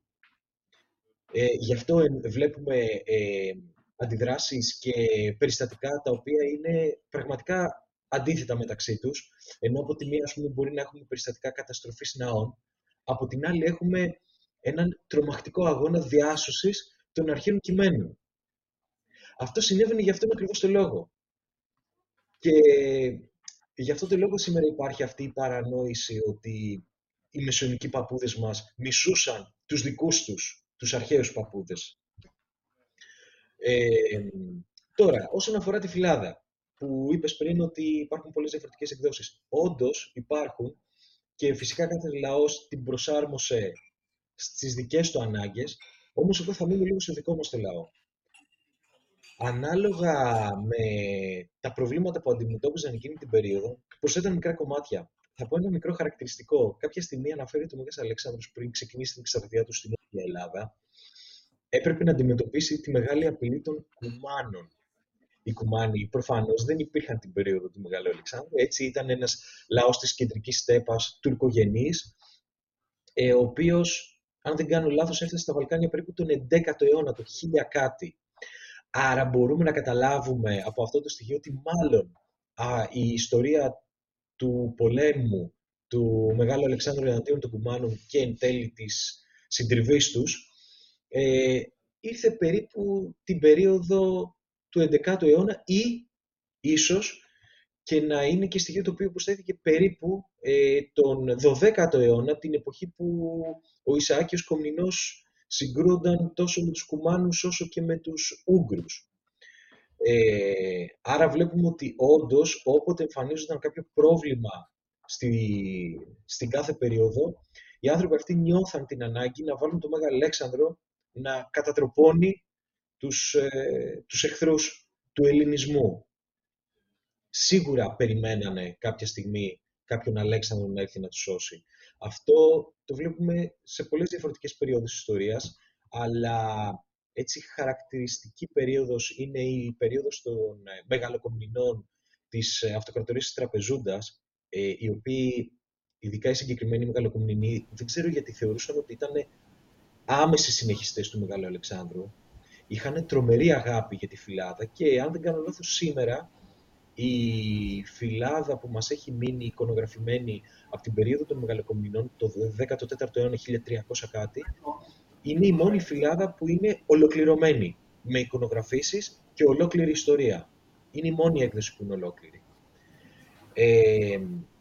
Ε, γι' αυτό ε, βλέπουμε ε, αντιδράσεις και περιστατικά τα οποία είναι πραγματικά αντίθετα μεταξύ τους, ενώ από τη μία ας πούμε, μπορεί να έχουμε περιστατικά καταστροφής ναών, από την άλλη έχουμε έναν τρομακτικό αγώνα διάσωσης των αρχαίων κειμένων. Αυτό συνέβαινε για αυτόν ακριβώς το λόγο. Και γι' αυτό το λόγο σήμερα υπάρχει αυτή η παρανόηση ότι οι μεσαιωνικοί παππούδες μας μισούσαν τους δικούς τους, τους αρχαίους παππούδες. Ε, τώρα, όσον αφορά τη Φυλάδα, που είπες πριν ότι υπάρχουν πολλές διαφορετικές εκδόσεις. Όντως υπάρχουν και φυσικά κάθε λαός την προσάρμοσε στις δικές του ανάγκες, όμως εγώ θα μείνω λίγο στο δικό μας το λαό. Ανάλογα με τα προβλήματα που αντιμετώπιζαν εκείνη την περίοδο, προσθέτουν μικρά κομμάτια. Θα πω ένα μικρό χαρακτηριστικό. Κάποια στιγμή αναφέρει το Μέγας Αλέξανδρος πριν ξεκινήσει την εξαρτησία του στην Νότια Ελλάδα, έπρεπε να αντιμετωπίσει τη μεγάλη απειλή των Κουμάνων. Οι Κουμάνοι προφανώς δεν υπήρχαν την περίοδο του Μεγάλου Αλεξάνδρου, έτσι ήταν ένας λαός της κεντρικής στέπας τουρκογενής, ε, ο οποίος, αν δεν κάνω λάθος, έφτασε στα Βαλκάνια περίπου τον εντέκατο αιώνα, το χίλια κάτι. Άρα μπορούμε να καταλάβουμε από αυτό το στοιχείο ότι μάλλον α, η ιστορία του πολέμου του Μεγάλου Αλεξάνδρου εναντίον των Κουμάνων και εν τέλει της συντριβής τους ε, ήρθε περίπου την περίοδο του έντεκατου αιώνα ή ίσως και να είναι και στοιχείο το οποίο προσθέθηκε περίπου ε, τον δωδέκατο αιώνα, την εποχή που ο Ισαάκιος Κομνηνός συγκρούνταν τόσο με τους Κουμάνους όσο και με τους Ούγγρους. Ε, άρα βλέπουμε ότι όντως όποτε εμφανίζονταν κάποιο πρόβλημα στη, στην κάθε περίοδο, οι άνθρωποι αυτοί νιώθαν την ανάγκη να βάλουν τον Μέγα Αλέξανδρο να κατατροπώνει τους, ε, τους εχθρούς του ελληνισμού. Σίγουρα περιμένανε κάποια στιγμή κάποιον Αλέξανδρο να έρθει να τους σώσει. Αυτό το βλέπουμε σε πολλές διαφορετικές περίοδους της ιστορίας, αλλά έτσι χαρακτηριστική περίοδος είναι η περίοδος των Μεγαλοκομνηνών της Αυτοκρατορίας της Τραπεζούντας, οι οποίοι, ειδικά οι συγκεκριμένοι Μεγαλοκομνηνοί, δεν ξέρω γιατί θεωρούσαν ότι ήταν άμεσοι συνεχιστές του Μεγάλου Αλεξάνδρου. Είχαν τρομερή αγάπη για τη Φυλάδα και, αν δεν κάνω λάθος, σήμερα η Φυλάδα που μας έχει μείνει εικονογραφημένη από την περίοδο των Μεγαλοκομνηνών, το δέκατο τέταρτο αιώνα, χίλια τριακόσια κάτι, είναι η μόνη Φυλάδα που είναι ολοκληρωμένη, με εικονογραφήσεις και ολόκληρη ιστορία. Είναι η μόνη έκδοση που είναι ολόκληρη. Ε,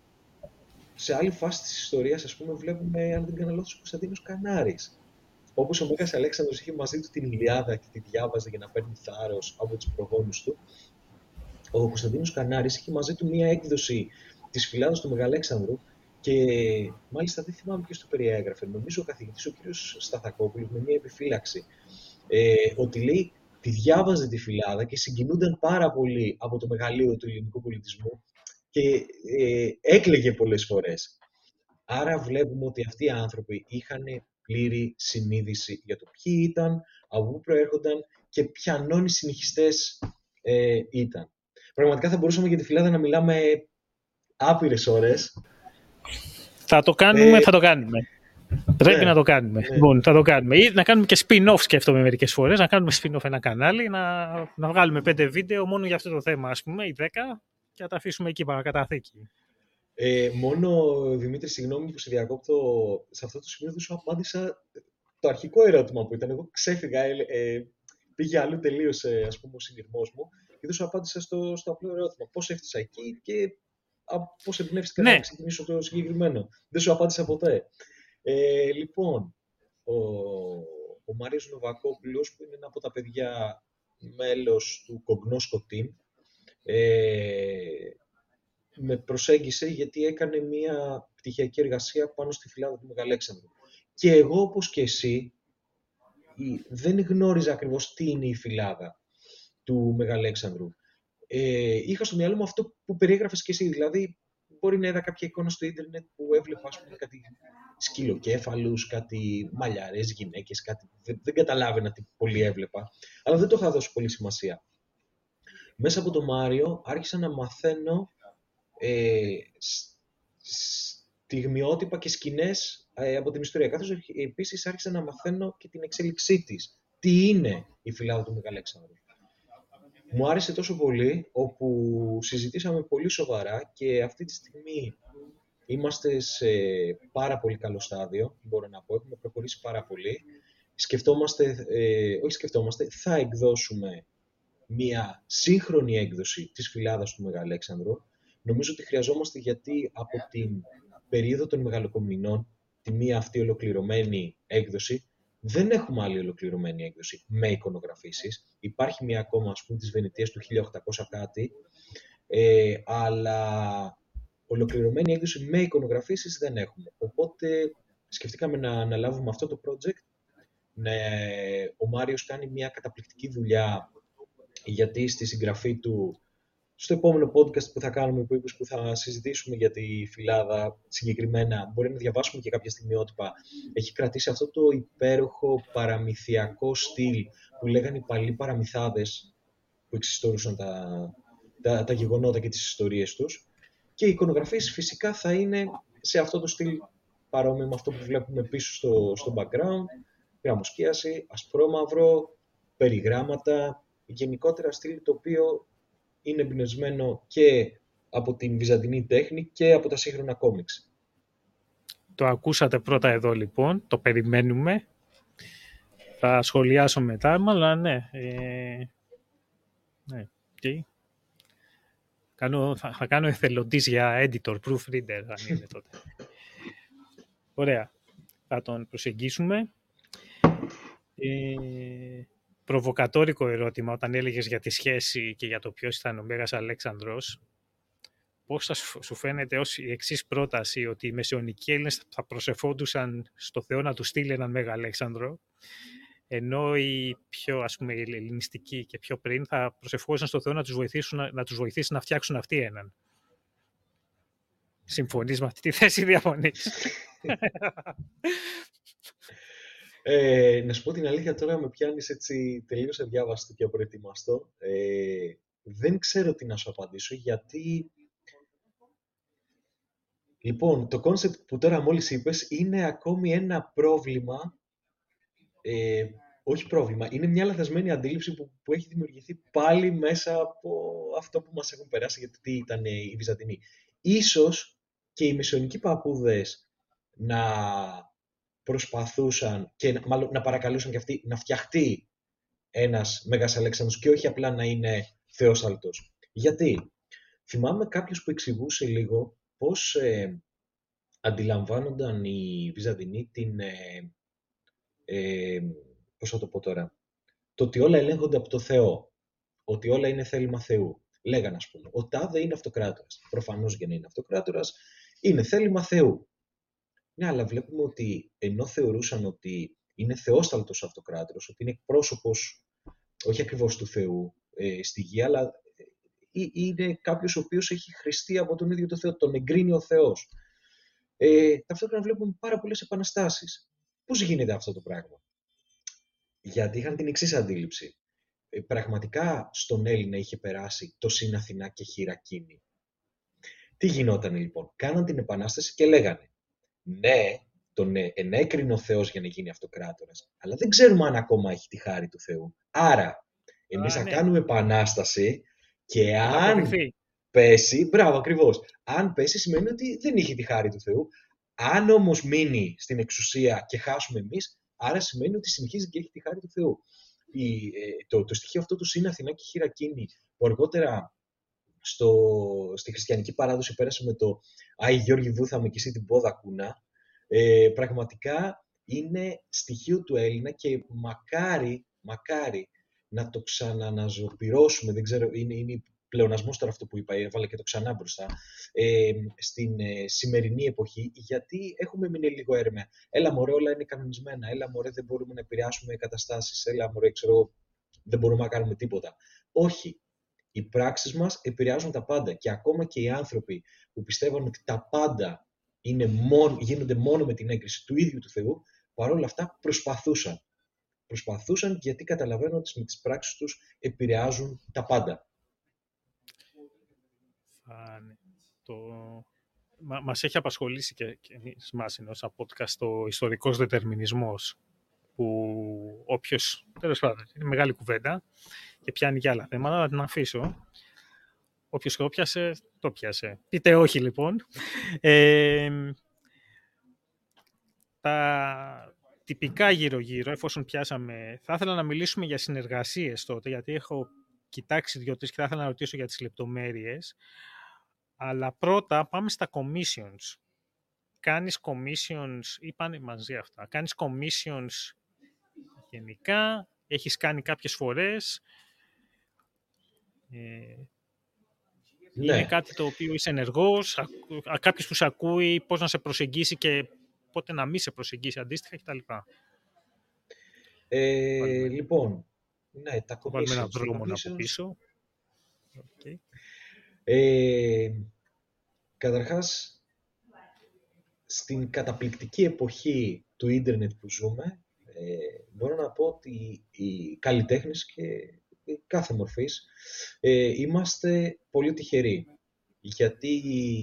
σε άλλη φάση της ιστορίας, ας πούμε, βλέπουμε, αν δεν κάνω λάθος, ο Κωνσταντίνος Κανάρης. Όπως ο Μέγας Αλέξανδρος είχε μαζί του την Ιλιάδα και τη διάβαζε για να παίρνει θάρρος από τους προγόνους του, ο Κωνσταντίνος Κανάρης είχε μαζί του μία έκδοση της Φυλάδας του Μεγαλέξανδρου και μάλιστα δεν θυμάμαι ποιος το περιέγραφε. Νομίζω ο καθηγητής, ο κύριος Σταθακόπουλος, με μία επιφύλαξη, ε, ότι λέει τη διάβαζε τη Φυλάδα και συγκινούνταν πάρα πολύ από το μεγαλείο του ελληνικού πολιτισμού και ε, έκλαιγε πολλές φορές. Άρα βλέπουμε ότι αυτοί οι άνθρωποι είχαν πλήρη συνείδηση για το ποιοι ήταν, από πού προέρχονταν και ποιανών οι συνεχιστές ε, ήταν. Πραγματικά θα μπορούσαμε για τη Φυλάδα να μιλάμε άπειρες ώρες. Θα το κάνουμε, ε, θα το κάνουμε. Πρέπει ναι, να το κάνουμε. Ναι. Λοιπόν, θα το κάνουμε. Ή να κάνουμε και spin-off, σκέφτομαι μερικές φορές, να κάνουμε spin-off ένα κανάλι, να, να βγάλουμε πέντε βίντεο μόνο για αυτό το θέμα, ας πούμε, ή δέκα, και να τα αφήσουμε εκεί παρακαταθήκη. Ε, μόνο, Δημήτρη, συγγνώμη που σε διακόπτω, σε αυτό το σημείο δεν σου απάντησα το αρχικό ερώτημα που ήταν. Εγώ ξέφυγα, ε, ε, πήγε αλλού τελείως, ε, ας πούμε, ο συνειρμός μου και δεν σου απάντησα στο, στο απλό ερώτημα. Πώς έφτασα εκεί και πώς εμπνεύστηκα ναι. να ξεκινήσω το συγκεκριμένο. Δεν σου απάντησα ποτέ. Ε, λοιπόν, ο, ο Μάριος Νοβακόπουλος, που είναι ένα από τα παιδιά μέλος του Κογνώσκο Team, ε, με προσέγγισε γιατί έκανε μία πτυχιακή εργασία πάνω στη Φυλάδα του Μεγαλέξανδρου. Και εγώ, όπως και εσύ, δεν γνώριζα ακριβώς τι είναι η Φυλάδα του Μεγαλέξανδρου. Ε, είχα στο μυαλό μου αυτό που περιέγραφες και εσύ, δηλαδή μπορεί να είδα κάποια εικόνα στο ίντερνετ που έβλεπα, ας πούμε, κάτι σκυλοκέφαλους, κάτι μαλλιαρές γυναίκες, κάτι... Δεν, δεν καταλάβαινα τι πολύ έβλεπα, αλλά δεν το είχα δώσει πολύ σημασία. Μέσα από τον Μάριο άρχισα να μαθαίνω ε, στιγμιότυπα και σκηνές ε, από την ιστορία. Καθώς επίσης άρχισα να μαθαίνω και την εξέλιξή της. Τι είναι η Φυλάδα του Μεγαλέξανδρου. Μου άρεσε τόσο πολύ, όπου συζητήσαμε πολύ σοβαρά και αυτή τη στιγμή είμαστε σε πάρα πολύ καλό στάδιο, μπορώ να πω, έχουμε προχωρήσει πάρα πολύ. Σκεφτόμαστε, ε, όχι σκεφτόμαστε, θα εκδώσουμε μία σύγχρονη έκδοση της Φυλάδας του Μεγαλέξανδρου. Νομίζω ότι χρειαζόμαστε, γιατί από την περίοδο των Μεγαλοκομνηνών, τη μία αυτή ολοκληρωμένη έκδοση, δεν έχουμε άλλη ολοκληρωμένη έκδοση με εικονογραφήσεις. Υπάρχει μία ακόμα, ας πούμε, της Βενετίας του χίλια οκτακόσια κάτι, ε, αλλά ολοκληρωμένη έκδοση με εικονογραφήσεις δεν έχουμε. Οπότε σκεφτήκαμε να αναλάβουμε αυτό το project. Ναι, ο Μάριος κάνει μία καταπληκτική δουλειά, γιατί στη συγγραφή του, στο επόμενο podcast που θα κάνουμε, που είπες, που θα συζητήσουμε για τη Φυλάδα συγκεκριμένα, μπορεί να διαβάσουμε και κάποια στιγμιότυπα, έχει κρατήσει αυτό το υπέροχο παραμυθιακό στυλ που λέγανε οι παλιοί παραμυθάδες που εξιστορούσαν τα, τα, τα γεγονότα και τις ιστορίες τους. Και οι εικονογραφίες φυσικά θα είναι σε αυτό το στυλ παρόμοιο με αυτό που βλέπουμε πίσω στο, στο background, γραμμοσκίαση, ασπρόμαυρο, περιγράμματα, γενικότερα στυλ το οποίο είναι εμπνευσμένο και από την βυζαντινή τέχνη και από τα σύγχρονα κόμιξ. Το ακούσατε πρώτα εδώ λοιπόν, το περιμένουμε. Θα σχολιάσω μετά, αλλά ναι. Ε, Ναι. Okay. Κάνω, θα, θα κάνω εθελοντής για editor, proofreader, αν είναι τότε. Ωραία. Θα τον προσεγγίσουμε. Ε, προβοκατόρικο ερώτημα όταν έλεγες για τη σχέση και για το ποιος ήταν ο Μέγας Αλέξανδρος. Πώς θα σου φαίνεται ως η εξής πρόταση, ότι οι μεσαιωνικοί Έλληνες θα προσεφόντουσαν στο Θεό να του στείλει έναν Μέγα Αλέξανδρο, ενώ οι πιο, ας πούμε, οι ελληνιστικοί και πιο πριν θα προσευχόντουσαν στο Θεό να τους, βοηθήσουν, να τους βοηθήσει να φτιάξουν αυτοί έναν. Συμφωνείς με αυτή τη θέση ή διαφωνείς? Ε, να σου πω την αλήθεια, τώρα με πιάνεις έτσι τελείως αδιάβαστο και απροετοιμαστό. Ε, δεν ξέρω τι να σου απαντήσω, γιατί... Λοιπόν, το κόνσεπτ που τώρα μόλις είπες είναι ακόμη ένα πρόβλημα, ε, όχι πρόβλημα, είναι μια λαθασμένη αντίληψη που, που έχει δημιουργηθεί πάλι μέσα από αυτό που μας έχουν περάσει, γιατί τι ήταν οι Βυζαντινοί. Ίσως και οι μεσαιωνικοί παππούδες να προσπαθούσαν και μάλλον να παρακαλούσαν και αυτοί να φτιαχτεί ένας Μέγας Αλέξανδρος και όχι απλά να είναι θεόσταλτος. Γιατί θυμάμαι κάποιος που εξηγούσε λίγο πώς ε, αντιλαμβάνονταν οι Βυζαντινοί την, ε, ε, πώς θα το πω τώρα, το ότι όλα ελέγχονται από το Θεό, ότι όλα είναι θέλημα Θεού. Λέγανε, ας πούμε, ο τάδε είναι αυτοκράτορας. Προφανώς για να είναι αυτοκράτορας είναι θέλημα Θεού. Ναι, αλλά βλέπουμε ότι ενώ θεωρούσαν ότι είναι θεόσταλτος αυτοκράτορας, ότι είναι εκπρόσωπος όχι ακριβώς του Θεού ε, στη γη, αλλά ε, είναι κάποιος ο οποίος έχει χρηστεί από τον ίδιο το Θεό, τον εγκρίνει ο Θεός. Ε, ταυτόχρονα βλέπουμε πάρα πολλές επαναστάσεις. Πώς γίνεται αυτό το πράγμα? Γιατί είχαν την εξής αντίληψη. Ε, πραγματικά στον Έλληνα είχε περάσει το Συν Αθηνά και Χειρακίνη. Τι γινόταν λοιπόν? Κάναν την επανάσταση και λέγανε, ναι, τον ενέκρινε ο Θεός για να γίνει αυτοκράτορας, αλλά δεν ξέρουμε αν ακόμα έχει τη χάρη του Θεού. Άρα, εμείς θα ναι. κάνουμε επανάσταση και αν πέσει, μπράβο ακριβώς, αν πέσει σημαίνει ότι δεν είχε τη χάρη του Θεού. Αν όμως μείνει στην εξουσία και χάσουμε εμείς, άρα σημαίνει ότι συνεχίζει και έχει τη χάρη του Θεού. Η, το, το στοιχείο αυτό του Συν Αθηνά και Χειρακίνη, που αργότερα στο, στη χριστιανική παράδοση πέρασε με το «Άι Γιώργη βούθαμε και εσύ την πόδα κούνα», ε, πραγματικά είναι στοιχείο του Έλληνα και μακάρι, μακάρι να το ξαναναζωπυρώσουμε, δεν ξέρω, είναι, είναι πλεονασμός τώρα αυτό που είπα, έβαλα και το ξανά μπροστά, ε, στην ε, σημερινή εποχή, γιατί έχουμε μείνει λίγο έρμεα. Έλα μωρέ, όλα είναι κανονισμένα, έλα μωρέ, δεν μπορούμε να επηρεάσουμε καταστάσεις, έλα μωρέ, ξέρω, δεν μπορούμε να κάνουμε τίποτα. Όχι. Οι πράξεις μας επηρεάζουν τα πάντα και ακόμα και οι άνθρωποι που πιστεύουν ότι τα πάντα είναι μόνο, γίνονται μόνο με την έγκριση του ίδιου του Θεού, παρόλα αυτά προσπαθούσαν. Προσπαθούσαν γιατί καταλαβαίνουν ότι με τις πράξεις τους επηρεάζουν τα πάντα. Το... Μα, μας έχει απασχολήσει και, και εμείς μας είναι ως podcast το ιστορικός δετερμινισμός, που όποιος, τέλος πάντων, είναι μεγάλη κουβέντα και πιάνει και άλλα θέματα, να την αφήσω. Όποιος το πιάσε, το πιάσε. Πείτε όχι, λοιπόν. Ε, τα τυπικά γύρω-γύρω, εφόσον πιάσαμε, θα ήθελα να μιλήσουμε για συνεργασίες τότε, γιατί έχω κοιτάξει δύο-τρεις και θα ήθελα να ρωτήσω για τις λεπτομέρειες. Αλλά πρώτα πάμε στα commissions. Κάνεις commissions, ή πάνε μαζί αυτά, κάνεις commissions γενικά, έχεις κάνει κάποιες φορές, ε, ναι. Είναι κάτι το οποίο είσαι ενεργός, α, α, κάποιος που σε ακούει, πώς να σε προσεγγίσει και πότε να μην σε προσεγγίσει αντίστοιχα κτλ. Ε, λοιπόν, ναι, τα commissions. Βάλουμε έναν δρόμο από πίσω. Okay. Ε, καταρχάς, στην καταπληκτική εποχή του ίντερνετ που ζούμε, ε, μπορώ να πω ότι οι καλλιτέχνες και κάθε μορφής ε, είμαστε πολύ τυχεροί, γιατί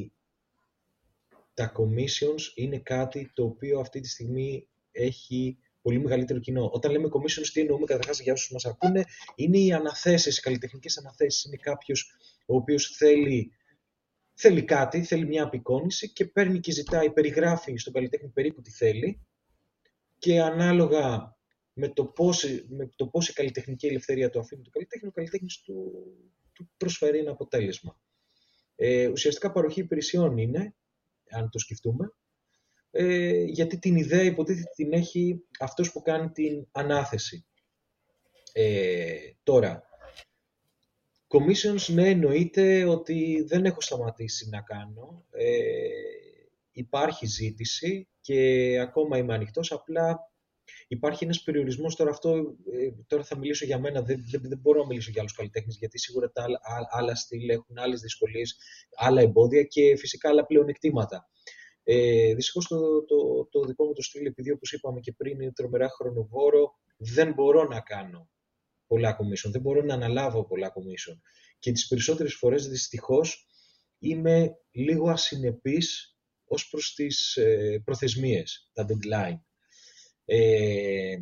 τα commissions είναι κάτι το οποίο αυτή τη στιγμή έχει πολύ μεγαλύτερο κοινό. Όταν λέμε commissions, τι εννοούμε καταρχάς για όσους μας ακούνε? Είναι οι αναθέσεις, οι καλλιτεχνικές αναθέσεις. Είναι κάποιος ο οποίος θέλει, θέλει κάτι, θέλει μια απεικόνηση και παίρνει και ζητάει, περιγράφει στον καλλιτέχνη περίπου τι θέλει και ανάλογα με το πώς, με το πώς η καλλιτεχνική ελευθερία του αφήνει το καλλιτέχνη, ο καλλιτέχνης του, του προσφέρει ένα αποτέλεσμα. Ε, ουσιαστικά παροχή υπηρεσιών είναι, αν το σκεφτούμε, ε, γιατί την ιδέα υποτίθεται την έχει αυτός που κάνει την ανάθεση. Ε, τώρα, commissions, ναι, εννοείται ότι δεν έχω σταματήσει να κάνω. Ε, υπάρχει ζήτηση και ακόμα είμαι ανοιχτός, απλά υπάρχει ένας περιορισμός. Τώρα, αυτό, ε, τώρα θα μιλήσω για μένα, δεν, δεν, δεν μπορώ να μιλήσω για άλλους καλλιτέχνες, γιατί σίγουρα τα άλλα, άλλα στυλ έχουν άλλες δυσκολίες, άλλα εμπόδια και φυσικά άλλα πλεονεκτήματα. Ε, δυστυχώς το, το, το δικό μου το στυλ, επειδή όπως είπαμε και πριν είναι τρομερά χρονοβόρο, δεν μπορώ να κάνω πολλά commission, δεν μπορώ να αναλάβω πολλά commission. Και τις περισσότερες φορές δυστυχώς είμαι λίγο ασυνεπής ως προς τις ε, προθεσμίες, τα deadline. Ε,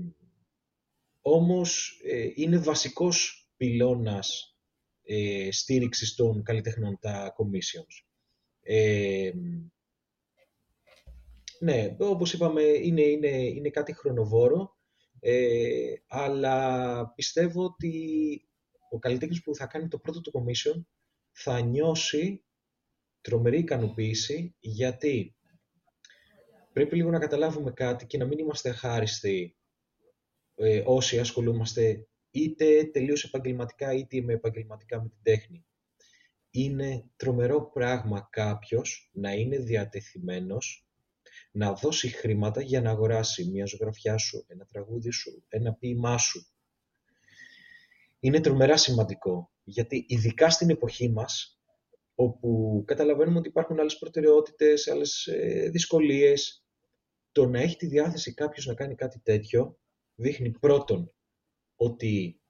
όμως ε, είναι βασικός πυλώνας ε, στήριξης των καλλιτεχνών τα commissions. Ε, ναι, όπως είπαμε, είναι, είναι, είναι κάτι χρονοβόρο, ε, αλλά πιστεύω ότι ο καλλιτέχνης που θα κάνει το πρώτο του commission θα νιώσει τρομερή ικανοποίηση, γιατί πρέπει λίγο να καταλάβουμε κάτι και να μην είμαστε αχάριστοι ε, όσοι ασχολούμαστε είτε τελείως επαγγελματικά είτε με επαγγελματικά με την τέχνη. Είναι τρομερό πράγμα κάποιος να είναι διατεθειμένος να δώσει χρήματα για να αγοράσει μια ζωγραφιά σου, ένα τραγούδι σου, ένα ποίημά σου. Είναι τρομερά σημαντικό, γιατί ειδικά στην εποχή μας, όπου καταλαβαίνουμε ότι υπάρχουν άλλες προτεραιότητες, άλλες ε, δυσκολίες, το να έχει τη διάθεση κάποιος να κάνει κάτι τέτοιο, δείχνει πρώτον ότι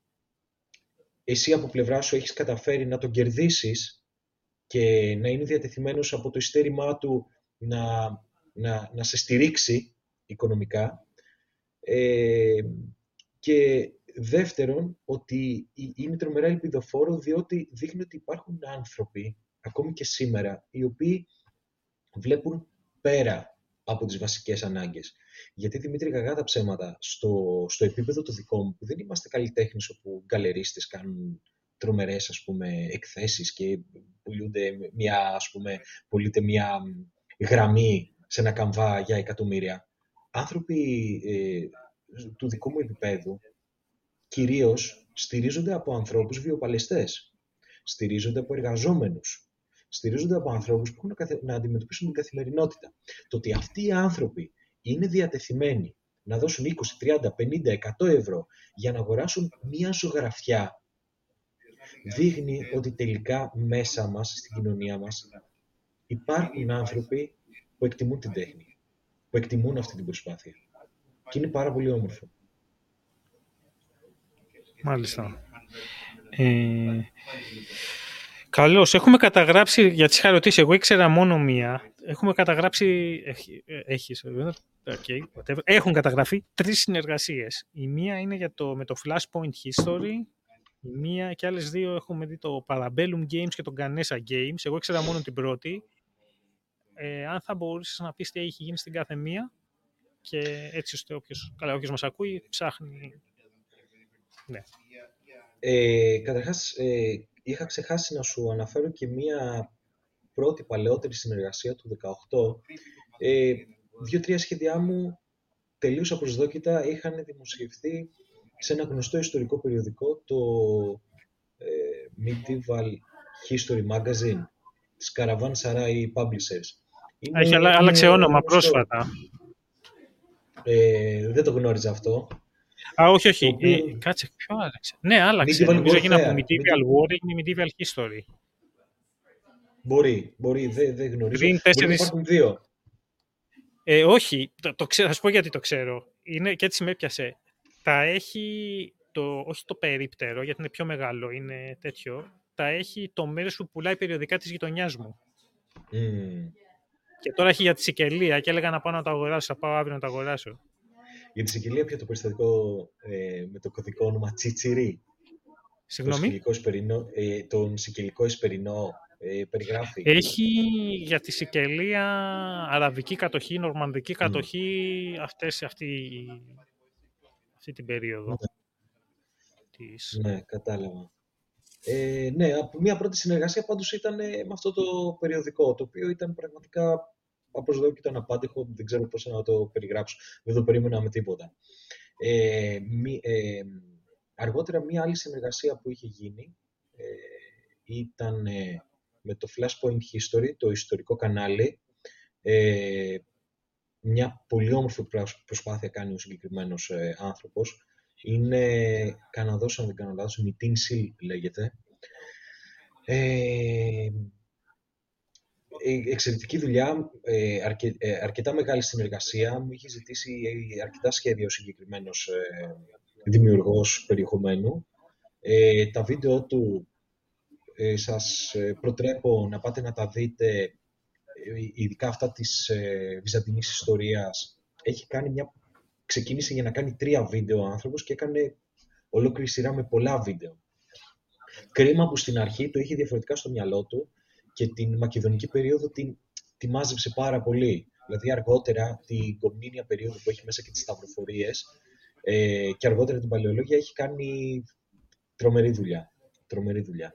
εσύ από πλευρά σου έχεις καταφέρει να τον κερδίσεις και να είναι διατεθειμένος από το ειστέρημά του να, να, να σε στηρίξει οικονομικά. Ε, και δεύτερον, ότι είναι τρομερά ελπιδοφόρο, διότι δείχνει ότι υπάρχουν άνθρωποι, ακόμη και σήμερα, οι οποίοι βλέπουν πέρα από τις βασικές ανάγκες. Γιατί, Δημήτρη, κακά τα ψέματα, στο, στο επίπεδο το δικό μου, που δεν είμαστε καλλιτέχνες όπου γκαλερίστες κάνουν τρομερές, ας πούμε, εκθέσεις και πουλούνται μια, ας πούμε, πουλείται μια γραμμή σε ένα καμβά για εκατομμύρια. Άνθρωποι ε, του δικού μου επίπεδου κυρίως στηρίζονται από ανθρώπους βιοπαλαιστές, στηρίζονται από εργαζόμενους, στηρίζονται από ανθρώπους που έχουν να αντιμετωπίσουν την καθημερινότητα. Το ότι αυτοί οι άνθρωποι είναι διατεθειμένοι να δώσουν είκοσι, τριάντα, πενήντα, εκατό ευρώ για να αγοράσουν μία ζωγραφιά, δείχνει ότι τελικά μέσα μας, στην κοινωνία μας, υπάρχουν άνθρωποι που εκτιμούν την τέχνη, που εκτιμούν αυτή την προσπάθεια. Και είναι πάρα πολύ όμορφο. Μάλιστα. Ε, καλώς. Έχουμε καταγράψει, γιατί είχα ρωτήσει, εγώ ήξερα μόνο μία. Έχουμε καταγράψει, έχεις, okay, whatever. Έχουν καταγραφεί τρεις συνεργασίες. Η μία είναι για το, με το Flashpoint History, η μία και άλλες δύο έχουμε δει το Parabellum Games και το Ganesha Games. Εγώ ήξερα μόνο την πρώτη. Ε, αν θα μπορούσες να πεις τι έχει γίνει στην κάθε μία, και έτσι ώστε όποιος, καλά, όποιος μας ακούει ψάχνει. Ναι. Ε, καταρχάς, ε, είχα ξεχάσει να σου αναφέρω και μία πρώτη παλαιότερη συνεργασία του δεκαοκτώ. Ε, Δύο-τρία σχέδιά μου τελείως απροσδόκητα είχαν δημοσιευθεί σε ένα γνωστό ιστορικό περιοδικό, το ε, Medieval History Magazine της Caravan Sarai Publishers. Είναι, Έχει άλλαξε είναι όνομα γνωστό. πρόσφατα. Ε, δεν το γνώριζα αυτό. Α, όχι, όχι. οποίο... Ε, κάτσε, ποιο άλλαξε. Ναι, άλλαξε. Medieval Νομίζω έγινε από Warfare. Medieval War, έγινε Medieval History. Μπορεί, μπορεί, δεν δε γνωρίζω. Πριν τέσσερις... Μπορεί να υπάρχουν δύο. Ε, όχι, το, το ξέρω, θα σου πω γιατί το ξέρω. Είναι, και έτσι με έπιασε. Τα έχει, το, όχι το περίπτερο, γιατί είναι πιο μεγάλο, είναι τέτοιο. Τα έχει το μέρος που πουλάει περιοδικά της γειτονιάς μου. Mm. Και τώρα έχει για τη Σικελία και έλεγα να πάω να το αγοράσω. Θα πάω αύριο να το αγοράσω. Για τη Σικελία πια το περιστατικό ε, με το κωδικό όνομα Τσιτσιρί. Συγγνώμη. Ε, τον Σικελικό Εσπερινό ε, περιγράφει. Έχει για τη Σικελία αραβική κατοχή, νορμανδική κατοχή, mm. αυτές, αυτή, αυτή αυτή την περίοδο. Ναι, Της... ναι, κατάλαβα. Ε, ναι, από μια πρώτη συνεργασία πάντως ήταν ε, με αυτό το περιοδικό, το οποίο ήταν πραγματικά απροσδόκητο, αναπάντηχο, δεν ξέρω πώς να το περιγράψω, δεν το περίμενα με τίποτα. Ε, μη, ε, αργότερα μια άλλη συνεργασία που είχε γίνει ε, ήταν ε, με το Flashpoint History, το ιστορικό κανάλι. Ε, μια πολύ όμορφη προσπάθεια κάνει ο συγκεκριμένος ε, άνθρωπος. Είναι Καναδός, αν δεν κάνω λάθος, Nitin Sil λέγεται. Ε, εξαιρετική δουλειά, ε, αρκε, ε, αρκετά μεγάλη συνεργασία. Μου είχε ζητήσει αρκετά σχέδια ο συγκεκριμένος ε, δημιουργός περιεχομένου. Ε, τα βίντεο του ε, σας προτρέπω να πάτε να τα δείτε, ειδικά αυτά της ε, βυζαντινής ιστορίας. Έχει κάνει μια... Ξεκίνησε για να κάνει τρία βίντεο ο άνθρωπος και έκανε ολόκληρη σειρά με πολλά βίντεο. Κρίμα που στην αρχή το είχε διαφορετικά στο μυαλό του και την μακεδονική περίοδο την, τη μάζεψε πάρα πολύ. Δηλαδή αργότερα την κομνήνια περίοδο που έχει μέσα και τις σταυροφορίες ε, και αργότερα την παλαιολόγια έχει κάνει τρομερή δουλειά. Τρομερή δουλειά.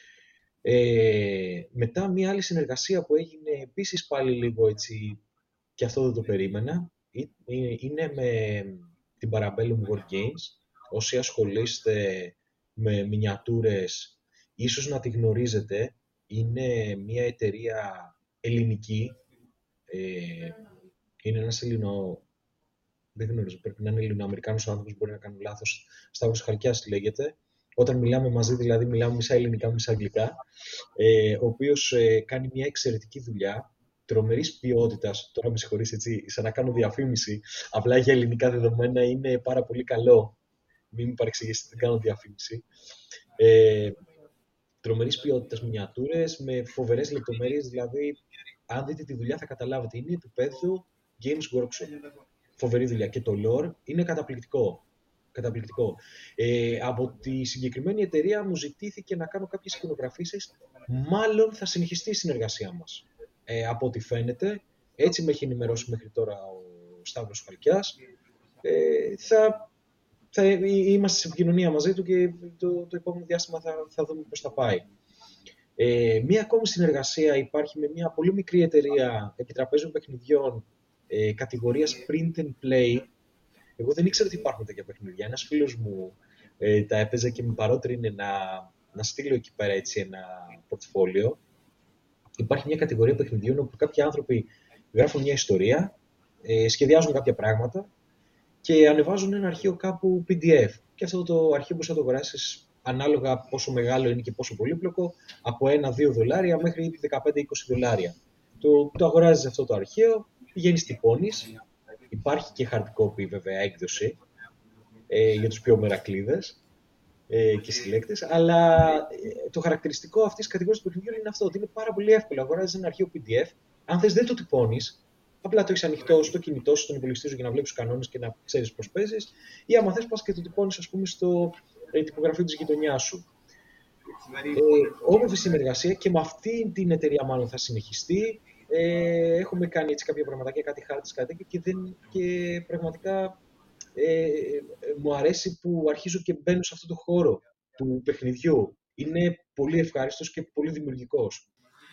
Ε, μετά μια άλλη συνεργασία που έγινε επίσης πάλι λίγο έτσι, και αυτό δεν το περίμενα, είναι με την Parabellum War Games. Όσοι ασχολείστε με μινιατούρες, ίσως να τη γνωρίζετε, είναι μια εταιρεία ελληνική, ε, είναι ένας Ελληνο... δεν γνωρίζω, πρέπει να είναι Ελληνοαμερικάνος άνθρωπος, μπορεί να κάνω λάθος, Σταύρος Χαρκιάς λέγεται. Όταν μιλάμε μαζί, δηλαδή, μιλάμε μισά ελληνικά, μισά αγγλικά, ε, ο οποίος ε, κάνει μια εξαιρετική δουλειά, τρομερής ποιότητας. Τώρα με συγχωρείς, έτσι, σαν να κάνω διαφήμιση, απλά για ελληνικά δεδομένα είναι πάρα πολύ καλό. Μην με παρεξηγήσετε, δεν κάνω διαφήμιση. Ε, τρομερής ποιότητας μινιατούρες, με φοβερές λεπτομέρειες, δηλαδή, αν δείτε τη δουλειά θα καταλάβετε, είναι επίπεδο Games Workshop. Φοβερή δουλειά. Και το lore είναι καταπληκτικό. Καταπληκτικό. Ε, από τη συγκεκριμένη εταιρεία μου ζητήθηκε να κάνω κάποιες εικονογραφήσεις. Μάλλον θα συνεχιστεί η συνεργασία μας. Ε, από ό,τι φαίνεται, έτσι με έχει ενημερώσει μέχρι τώρα ο Σταύρος Χαλκιάς. Ε, θα, θα είμαστε σε επικοινωνία μαζί του και το, το επόμενο διάστημα θα, θα δούμε πώς θα πάει. Ε, μία ακόμη συνεργασία υπάρχει με μια πολύ μικρή εταιρεία επιτραπέζων παιχνιδιών ε, κατηγορίας Print and Play. Εγώ δεν ήξερα ότι υπάρχουν τέτοια παιχνίδια. Ένας φίλος μου ε, τα έπαιζε και με παρότρινε να, να στείλω εκεί πέρα έτσι ένα πορτφόλιο. Υπάρχει μια κατηγορία παιχνιδιών όπου κάποιοι άνθρωποι γράφουν μια ιστορία, ε, σχεδιάζουν κάποια πράγματα και ανεβάζουν ένα αρχείο κάπου πι ντι εφ. Και αυτό το αρχείο μπορείς να το αγοράσεις ανάλογα πόσο μεγάλο είναι και πόσο πολύπλοκο, από ένα δύο δολάρια μέχρι δεκαπέντε είκοσι δολάρια. Το, το αγοράζεις αυτό το αρχείο, πηγαίνεις τυπώνεις. Υπάρχει και hard copy βέβαια έκδοση ε, για τους πιο μερακλείδες ε, και συλλέκτες, αλλά ε, το χαρακτηριστικό αυτής της κατηγορίας του παιχνιδιού είναι αυτό, ότι είναι πάρα πολύ εύκολο. Αγοράζεις ένα αρχείο πι ντι εφ, αν θες δεν το τυπώνεις, απλά το έχεις ανοιχτό στο κινητό σου, στον υπολογιστή σου για να βλέπεις τους κανόνες και να ξέρεις πώς παίζεις, ή άμα θες πας και το τυπώνεις, ας πούμε, στο ε, τυπογραφείο της γειτονιάς σου. Ε, όμορφη συνεργασία και με αυτή την εταιρεία μάλλον θα συνεχιστεί. Ε, έχουμε κάνει έτσι κάποια πραγματάκια, κάτι χάρτης, κάτι και, δεν, και πραγματικά ε, μου αρέσει που αρχίζω και μπαίνω σε αυτό το χώρο του παιχνιδιού. Είναι πολύ ευχάριστος και πολύ δημιουργικός.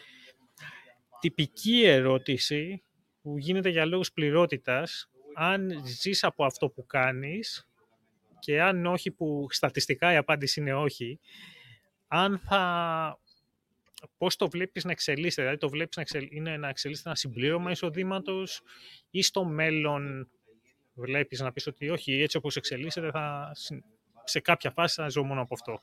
Τυπική ερώτηση που γίνεται για λόγους πληρότητας, αν ζεις από αυτό που κάνεις και αν όχι, που στατιστικά η απάντηση είναι όχι, αν θα... πώς το βλέπεις να εξελίσσεται, δηλαδή το βλέπεις να, εξελ... είναι να εξελίσσεται ένα συμπλήρωμα εισοδήματος ή στο μέλλον βλέπεις να πεις ότι όχι, έτσι όπως εξελίσσεται θα... σε κάποια φάση θα ζω μόνο από αυτό.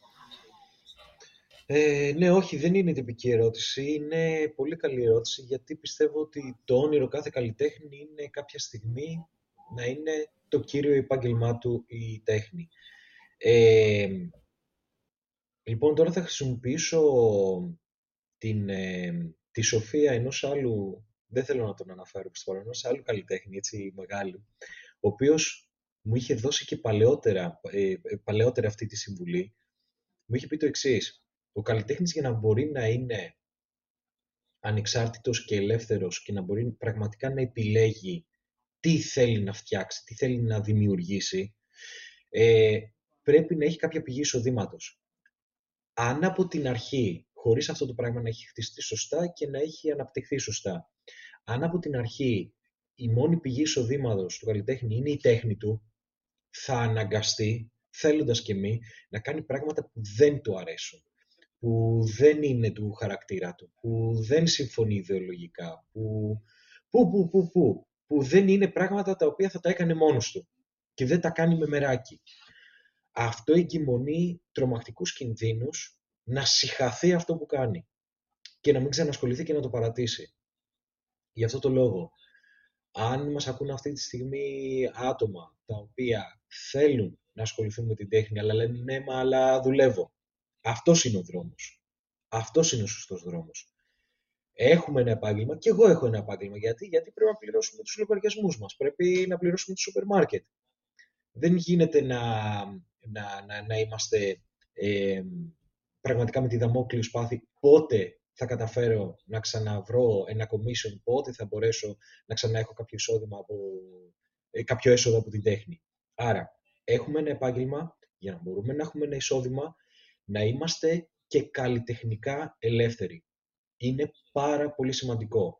Ε, ναι, όχι, δεν είναι τυπική ερώτηση. Είναι πολύ καλή ερώτηση, γιατί πιστεύω ότι το όνειρο κάθε καλλιτέχνη είναι κάποια στιγμή να είναι το κύριο επάγγελμά του η τέχνη. Ε, λοιπόν, τώρα θα χρησιμοποιήσω την, ε, τη σοφία ενός άλλου, δεν θέλω να τον αναφέρω προς το παρόν, ενός άλλου καλλιτέχνη, έτσι μεγάλου, ο οποίος μου είχε δώσει και παλαιότερα, ε, παλαιότερα αυτή τη συμβουλή. Μου είχε πει το εξής: ο καλλιτέχνης, για να μπορεί να είναι ανεξάρτητος και ελεύθερος και να μπορεί πραγματικά να επιλέγει τι θέλει να φτιάξει, τι θέλει να δημιουργήσει, ε, πρέπει να έχει κάποια πηγή εισοδήματος. Αν από την αρχή, χωρίς αυτό το πράγμα να έχει χτιστεί σωστά και να έχει αναπτυχθεί σωστά, αν από την αρχή η μόνη πηγή εισοδήματος του καλλιτέχνη είναι η τέχνη του, θα αναγκαστεί, θέλοντας και μη, να κάνει πράγματα που δεν του αρέσουν, που δεν είναι του χαρακτήρα του, που δεν συμφωνεί ιδεολογικά, που, που, που, που, που, που δεν είναι πράγματα τα οποία θα τα έκανε μόνος του και δεν τα κάνει με μεράκι. Αυτό εγκυμονεί τρομακτικούς κινδύνους να συχαθεί αυτό που κάνει και να μην ξανασχοληθεί και να το παρατήσει. Γι' αυτό το λόγο, αν μας ακούν αυτή τη στιγμή άτομα τα οποία θέλουν να ασχοληθούν με την τέχνη, αλλά λένε ναι, μα αλλά δουλεύω. Αυτός είναι ο δρόμος. Αυτός είναι ο σωστός δρόμος. Έχουμε ένα επάγγελμα, και εγώ έχω ένα επάγγελμα. Γιατί, Γιατί πρέπει να πληρώσουμε τους λογαριασμούς μας, πρέπει να πληρώσουμε το σούπερ μάρκετ. Δεν γίνεται να, να, να, να είμαστε ε, πραγματικά με τη δαμόκλειο σπάθη πότε θα καταφέρω να ξαναβρω ένα commission, πότε θα μπορέσω να ξανά έχω κάποιο, εισόδημα από, ε, κάποιο έσοδο από την τέχνη. Άρα, έχουμε ένα επάγγελμα για να μπορούμε να έχουμε ένα εισόδημα, να είμαστε και καλλιτεχνικά ελεύθεροι. Είναι πάρα πολύ σημαντικό.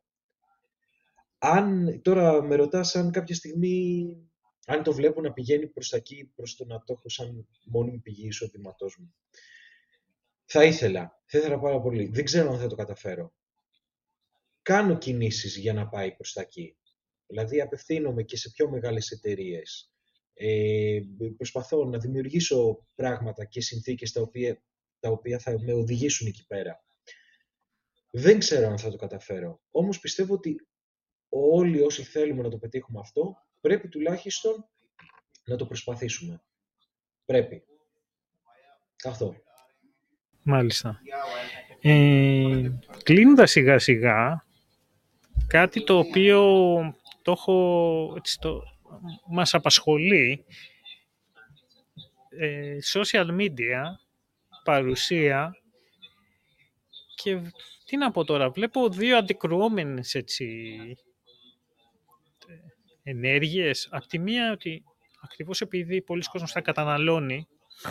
Αν τώρα με ρωτάς αν κάποια στιγμή, αν το βλέπω να πηγαίνει προς τα εκεί, προς το να το έχω σαν μόνιμη πηγή εισοδήματός μου. Θα ήθελα, θα ήθελα πάρα πολύ. Δεν ξέρω αν θα το καταφέρω. Κάνω κινήσεις για να πάει προς τα εκεί. Δηλαδή απευθύνομαι και σε πιο μεγάλες εταιρείες. Ε, προσπαθώ να δημιουργήσω πράγματα και συνθήκες τα οποία, τα οποία θα με οδηγήσουν εκεί πέρα. Δεν ξέρω αν θα το καταφέρω. Όμως πιστεύω ότι όλοι όσοι θέλουμε να το πετύχουμε αυτό, πρέπει τουλάχιστον να το προσπαθήσουμε. Πρέπει. Αυτό. Μάλιστα. Ε, κλείνοντας σιγά σιγά, κάτι το οποίο το έχω, έτσι, το, μας απασχολεί, ε, social media, παρουσία και τι να πω τώρα, βλέπω δύο αντικρουόμενες έτσι ενέργειες. Απ' τη μία ότι ακριβώς επειδή πολλοί κόσμος θα καταναλώνει,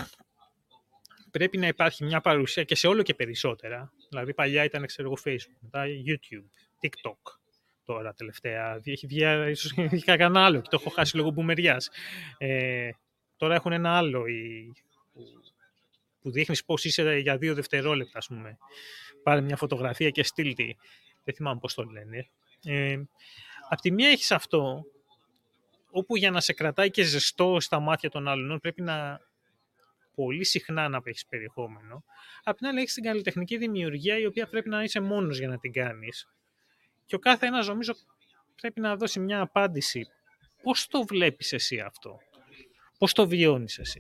πρέπει να υπάρχει μια παρουσία και σε όλο και περισσότερα. Δηλαδή παλιά ήταν, ξέρω εγώ, Facebook, μετά YouTube, TikTok. Τώρα τελευταία έχει βγει, ίσως έχει κανένα άλλο και το έχω χάσει λόγω μπουμεριάς. Ε, τώρα έχουν ένα άλλο η, που, που δείχνεις πώς είσαι για δύο δευτερόλεπτα, ας πούμε. Πάρε μια φωτογραφία και στείλ' δεν θυμάμαι πώς το λένε. Ε, απ' τη μία έχεις αυτό, όπου για να σε κρατάει και ζεστό στα μάτια των άλλων πρέπει να πολύ συχνά να έχεις περιεχόμενο. Απ' την άλλη έχεις την καλλιτεχνική δημιουργία, η οποία πρέπει να είσαι μόνος για να την κάνεις. Και ο κάθε ένας νομίζω πρέπει να δώσει μια απάντηση. Πώς το βλέπεις εσύ αυτό? Πώς το βιώνεις εσύ?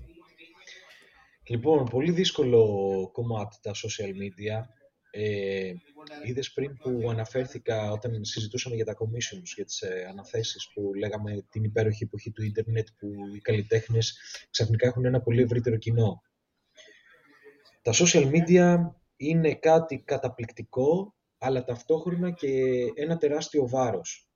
Λοιπόν, πολύ δύσκολο κομμάτι τα social media. Ε, είδες πριν που αναφέρθηκα όταν συζητούσαμε για τα commissions, για τις ε, αναθέσεις, που λέγαμε την υπέροχη εποχή του ίντερνετ, που οι καλλιτέχνες ξαφνικά έχουν ένα πολύ ευρύτερο κοινό. Τα social media είναι κάτι καταπληκτικό, αλλά ταυτόχρονα και ένα τεράστιο βάρος.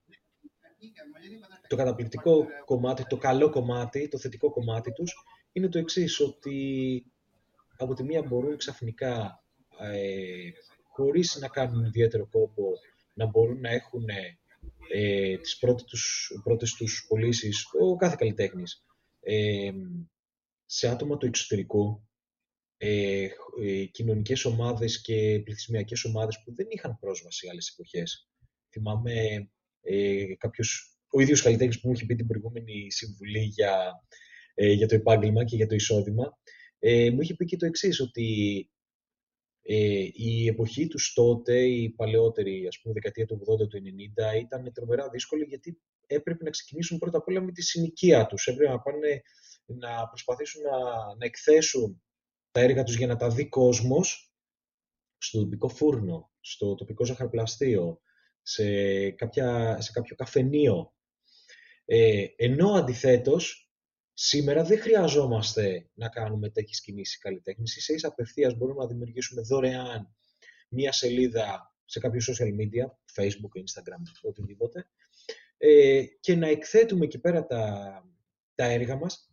Το καταπληκτικό κομμάτι, το καλό κομμάτι, το θετικό κομμάτι τους είναι το εξής, ότι από τη μία μπορούν ξαφνικά, ε, χωρίς να κάνουν ιδιαίτερο κόπο, να μπορούν να έχουν ε, τις πρώτες τους, πρώτες τους πωλήσεις, ο κάθε καλλιτέχνης, ε, σε άτομα του εξωτερικού, ε, ε, κοινωνικές ομάδες και πληθυσμιακές ομάδες που δεν είχαν πρόσβαση άλλες εποχές. Θυμάμαι ε, κάποιος, ο ίδιος καλλιτέχνης που μου είχε πει την προηγούμενη συμβουλή για, ε, για το επάγγελμα και για το εισόδημα, ε, μου είχε πει και το εξής, ότι ε, η εποχή τους τότε, η παλαιότερη, ας πούμε, δεκαετία του ογδόντα, του ενενήντα, ήταν τρομερά δύσκολη, γιατί έπρεπε να ξεκινήσουν πρώτα απ' όλα με τη συνοικία τους. Έπρεπε να πάνε να προσπαθήσουν να, να εκθέσουν τα έργα τους για να τα δει κόσμος στο τοπικό φούρνο, στο τοπικό ζαχαροπλαστείο, σε, κάποια, σε κάποιο καφενείο. Ε, ενώ αντιθέτως, σήμερα δεν χρειαζόμαστε να κάνουμε τέτοιες κινήσεις καλλιτέχνης. Ίσα ίσα απευθείας μπορούμε να δημιουργήσουμε δωρεάν μία σελίδα σε κάποιο social media, Facebook, Instagram, οτιδήποτε, ε, και να εκθέτουμε εκεί πέρα τα, τα έργα μας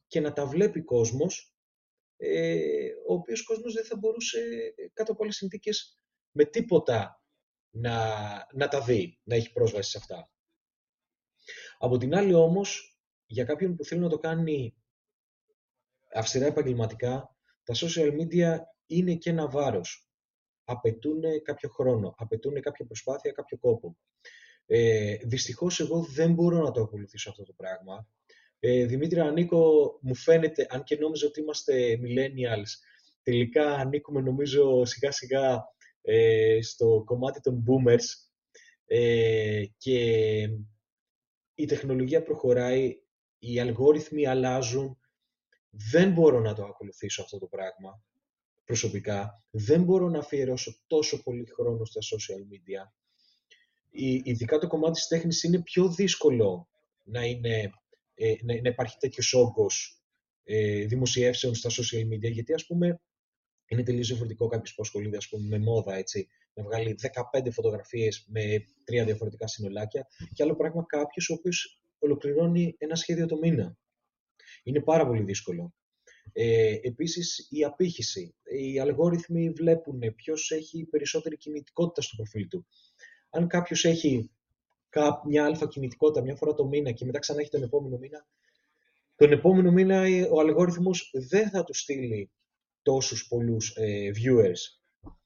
και να τα βλέπει κόσμος, ε, ο οποίος κόσμος δεν θα μπορούσε κάτω από άλλες συνθήκες με τίποτα να, να τα δει, να έχει πρόσβαση σε αυτά. Από την άλλη όμως, για κάποιον που θέλει να το κάνει αυστηρά επαγγελματικά, τα social media είναι και ένα βάρος. Απαιτούν κάποιο χρόνο, απαιτούν κάποια προσπάθεια, κάποιο κόπο. Ε, δυστυχώς εγώ δεν μπορώ να το ακολουθήσω αυτό το πράγμα. Ε, Δημήτρη, ανήκω, μου φαίνεται, αν και νόμιζα ότι είμαστε millennials, τελικά ανήκουμε νομίζω σιγά σιγά ε, στο κομμάτι των boomers, ε, και η τεχνολογία προχωράει, οι αλγόριθμοι αλλάζουν, δεν μπορώ να το ακολουθήσω αυτό το πράγμα προσωπικά, δεν μπορώ να αφιερώσω τόσο πολύ χρόνο στα social media. Ειδικά το κομμάτι της τέχνης είναι πιο δύσκολο να, είναι, ε, να, να υπάρχει τέτοιος όγκος ε, δημοσιεύσεων στα social media, γιατί ας πούμε είναι τελείως διαφορετικό κάποιος που ασχολείται ας πούμε, με μόδα, έτσι, να βγάλει δεκαπέντε φωτογραφίες με τρία διαφορετικά συνολάκια, και άλλο πράγμα κάποιος ο οποίος ολοκληρώνει ένα σχέδιο το μήνα. Είναι πάρα πολύ δύσκολο. Ε, επίσης η απήχηση. Οι αλγόριθμοι βλέπουν ποιος έχει περισσότερη κινητικότητα στο προφίλ του. Αν κάποιος έχει μια αλφα κινητικότητα μια φορά το μήνα και μετά ξανά έχει τον επόμενο μήνα, τον επόμενο μήνα ο αλγόριθμος δεν θα του στείλει τόσους πολλούς ε, viewers.